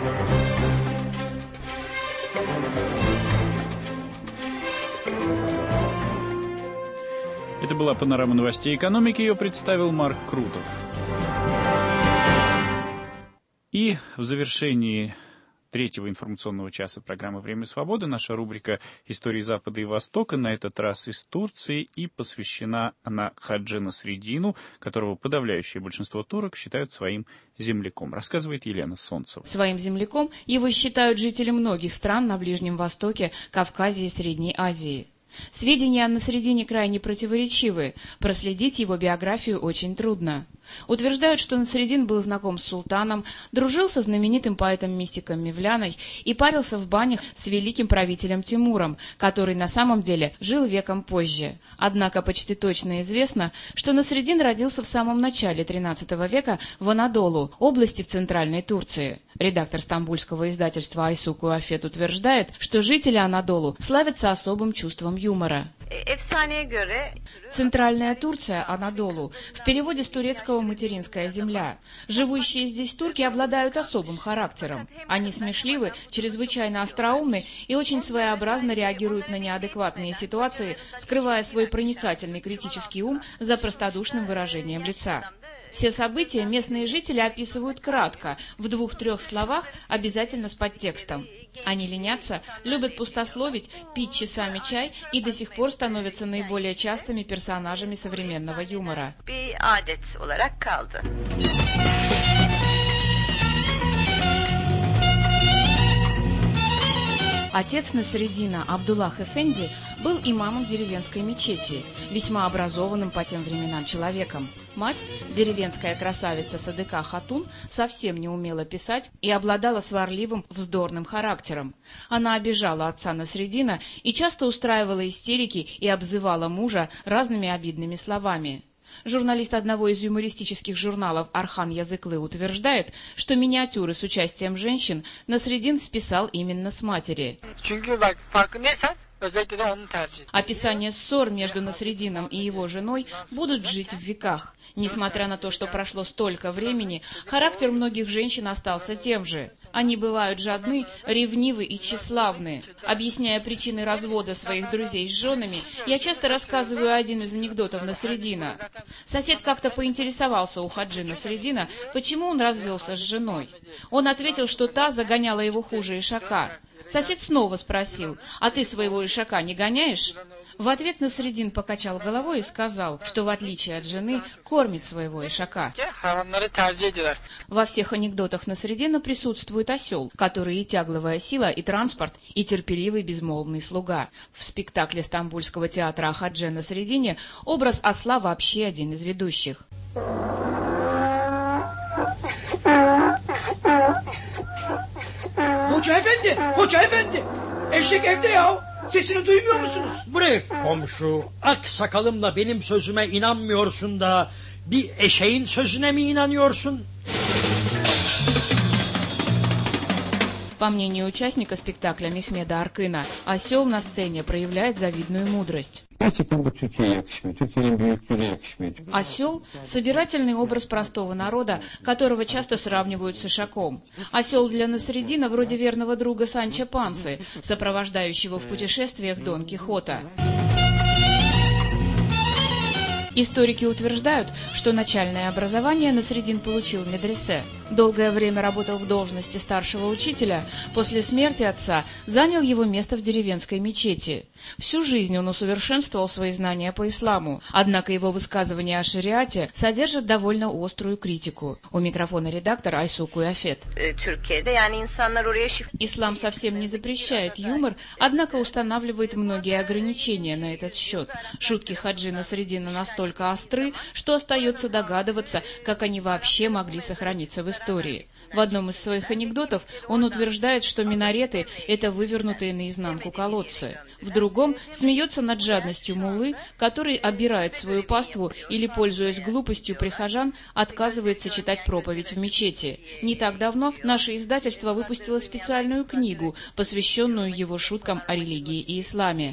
Это была панорама новостей экономики, ее представил Марк Крутов. И в завершении третьего информационного часа программы «Время свободы» наша рубрика «Истории Запада и Востока», на этот раз из Турции, и посвящена она Хаджи Насреддину, которого подавляющее большинство турок считают своим земляком. Рассказывает Елена Солнцева.
Своим земляком его считают жители многих стран на Ближнем Востоке, Кавказе и Средней Азии. Сведения о Насреддине крайне противоречивы, проследить его биографию очень трудно. Утверждают, что Насреддин был знаком с султаном, дружил со знаменитым поэтом-мистиком Мевляной и парился в банях с великим правителем Тимуром, который на самом деле жил веком позже. Однако почти точно известно, что Насреддин родился в самом начале XIII века в Анадолу, области в Центральной Турции. Редактор стамбульского издательства Айсук Уафет утверждает, что жители Анадолу славятся особым чувством юмора. Центральная Турция, Анадолу, в переводе с турецкого «материнская земля». Живущие здесь турки обладают особым характером. Они смешливы, чрезвычайно остроумны и очень своеобразно реагируют на неадекватные ситуации, скрывая свой проницательный критический ум за простодушным выражением лица. Все события местные жители описывают кратко, в 2-3 словах, обязательно с подтекстом. Они ленятся, любят пустословить, пить часами чай и до сих пор становятся наиболее частыми персонажами современного юмора. Отец Насреддина, Абдуллах Эфенди, был имамом деревенской мечети, весьма образованным по тем временам человеком. Мать, деревенская красавица Садыка Хатун, совсем не умела писать и обладала сварливым, вздорным характером. Она обижала отца Насреддина и часто устраивала истерики и обзывала мужа разными обидными словами. Журналист одного из юмористических журналов Архан Языклы утверждает, что миниатюры с участием женщин Насреддин списал именно с матери. Описания ссор между Насреддином и его женой будут жить в веках. Несмотря на то, что прошло столько времени, характер многих женщин остался тем же. Они бывают жадны, ревнивы и тщеславны. Объясняя причины развода своих друзей с женами, я часто рассказываю один из анекдотов Насреддина. Сосед как-то поинтересовался у Хаджи Насреддина, почему он развелся с женой. Он ответил, что та загоняла его хуже ишака. Сосед снова спросил: «А ты своего ишака не гоняешь?» В ответ Насреддин покачал головой и сказал, что в отличие от жены кормит своего ишака. Во всех анекдотах Насреддина присутствует осел, который и тягловая сила, и транспорт, и терпеливый безмолвный слуга. В спектакле Стамбульского театра о Хадже Насреддине образ осла вообще один из ведущих.
Hoca efendi, eşek evde ya. Sesini duymuyor musunuz? Bre komşu, ak sakalımla benim sözüme inanmıyorsun da bir eşeğin sözüne mi inanıyorsun?
По мнению участника спектакля Мехмеда Аркына, осел на сцене проявляет завидную мудрость. Осел – собирательный образ простого народа, которого часто сравнивают с ишаком. Осел для Насреддина вроде верного друга Санчо Пансы, сопровождающего в путешествиях Дон Кихота. Историки утверждают, что начальное образование Насреддин получил в медресе. Долгое время работал в должности старшего учителя, после смерти отца занял его место в деревенской мечети. Всю жизнь он усовершенствовал свои знания по исламу, однако его высказывания о шариате содержат довольно острую критику. У микрофона редактор Айсу Куяфет. Ислам совсем не запрещает юмор, однако устанавливает многие ограничения на этот счет. Шутки Хаджи Насреддина настолько остры, что остается догадываться, как они вообще могли сохраниться в истории. В одном из своих анекдотов он утверждает, что минареты – это вывернутые наизнанку колодцы. В другом смеется над жадностью муллы, который обирает свою паству или, пользуясь глупостью прихожан, отказывается читать проповедь в мечети. Не так давно наше издательство выпустило специальную книгу, посвященную его шуткам о религии и исламе.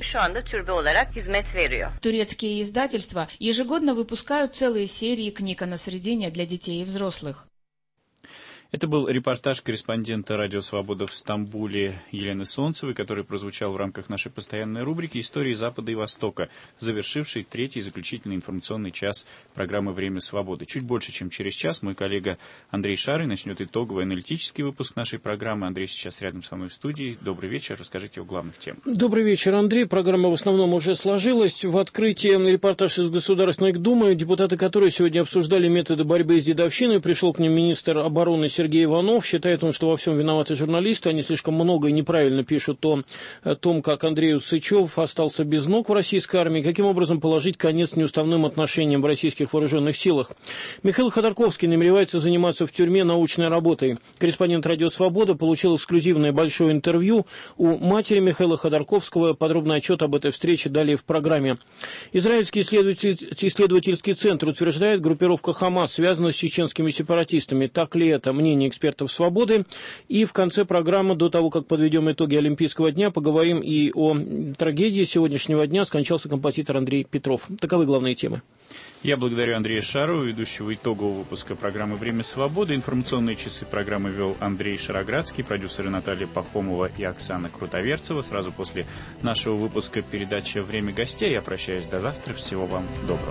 Турецкие издательства ежегодно выпускают целые серии книг о Насреддине для детей и взрослых.
Это был репортаж корреспондента «Радио Свобода» в Стамбуле Елены Солнцевой, который прозвучал в рамках нашей постоянной рубрики «Истории Запада и Востока», завершившей третий заключительный информационный час программы «Время свободы». Чуть больше, чем через час, мой коллега Андрей Шарый начнет итоговый аналитический выпуск нашей программы. Андрей сейчас рядом со мной в студии. Добрый вечер. Расскажите о главных темах.
Добрый вечер, Андрей. Программа в основном уже сложилась. В открытии репортаж из Государственной Думы, депутаты которой сегодня обсуждали методы борьбы с дедовщиной, пришел к ним министр обороны Сергей Иванов. Считает он, что во всем виноваты журналисты. Они слишком много и неправильно пишут о том, как Андрей Усачев остался без ног в российской армии, каким образом положить конец неуставным отношениям в российских вооруженных силах. Михаил Ходорковский намеревается заниматься в тюрьме научной работой. Корреспондент «Радио Свобода» получил эксклюзивное большое интервью у матери Михаила Ходорковского. Подробный отчет об этой встрече далее в программе. Израильский исследовательский центр утверждает, группировка «Хамас» связана с чеченскими сепаратистами. Так ли это? мнение экспертов «Свободы». И в конце программы, до того, как подведем итоги Олимпийского дня, поговорим и о трагедии сегодняшнего дня. Скончался композитор Андрей Петров. Таковы главные темы. Я благодарю Андрея Шарова, ведущего итогового выпуска программы «Время свободы». Информационные часы программы вел Андрей Шароградский, продюсеры Наталья Пахомова и Оксана Крутоверцева. Сразу после нашего выпуска передача «Время гостей». Я прощаюсь до завтра. Всего вам доброго.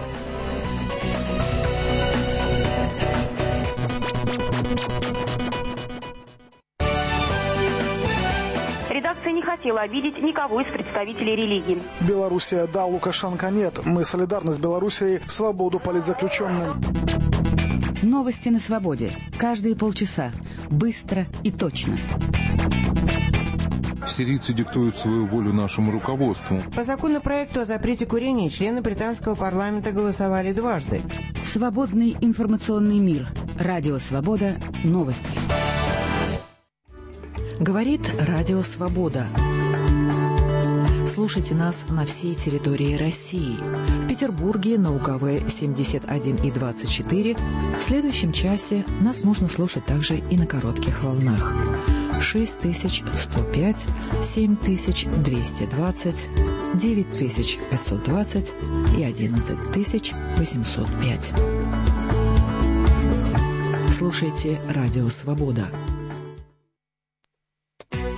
Редакция не хотела обидеть никого из представителей религии.
Белоруссия да, Лукашенко нет. Мы солидарны с Белоруссией, свободу политзаключенным.
Новости на свободе. Каждые полчаса. Быстро и точно.
Сирийцы диктуют свою волю нашему руководству.
По законопроекту о запрете курения члены британского парламента голосовали дважды.
Свободный информационный мир. Радио «Свобода». Новости. Говорит Радио «Свобода». Слушайте нас на всей территории России. В Петербурге на УКВ 71 и 24. В следующем часе нас можно слушать также и на коротких волнах. 6105, 7220, 9520 и 11805. Слушайте Радио «Свобода».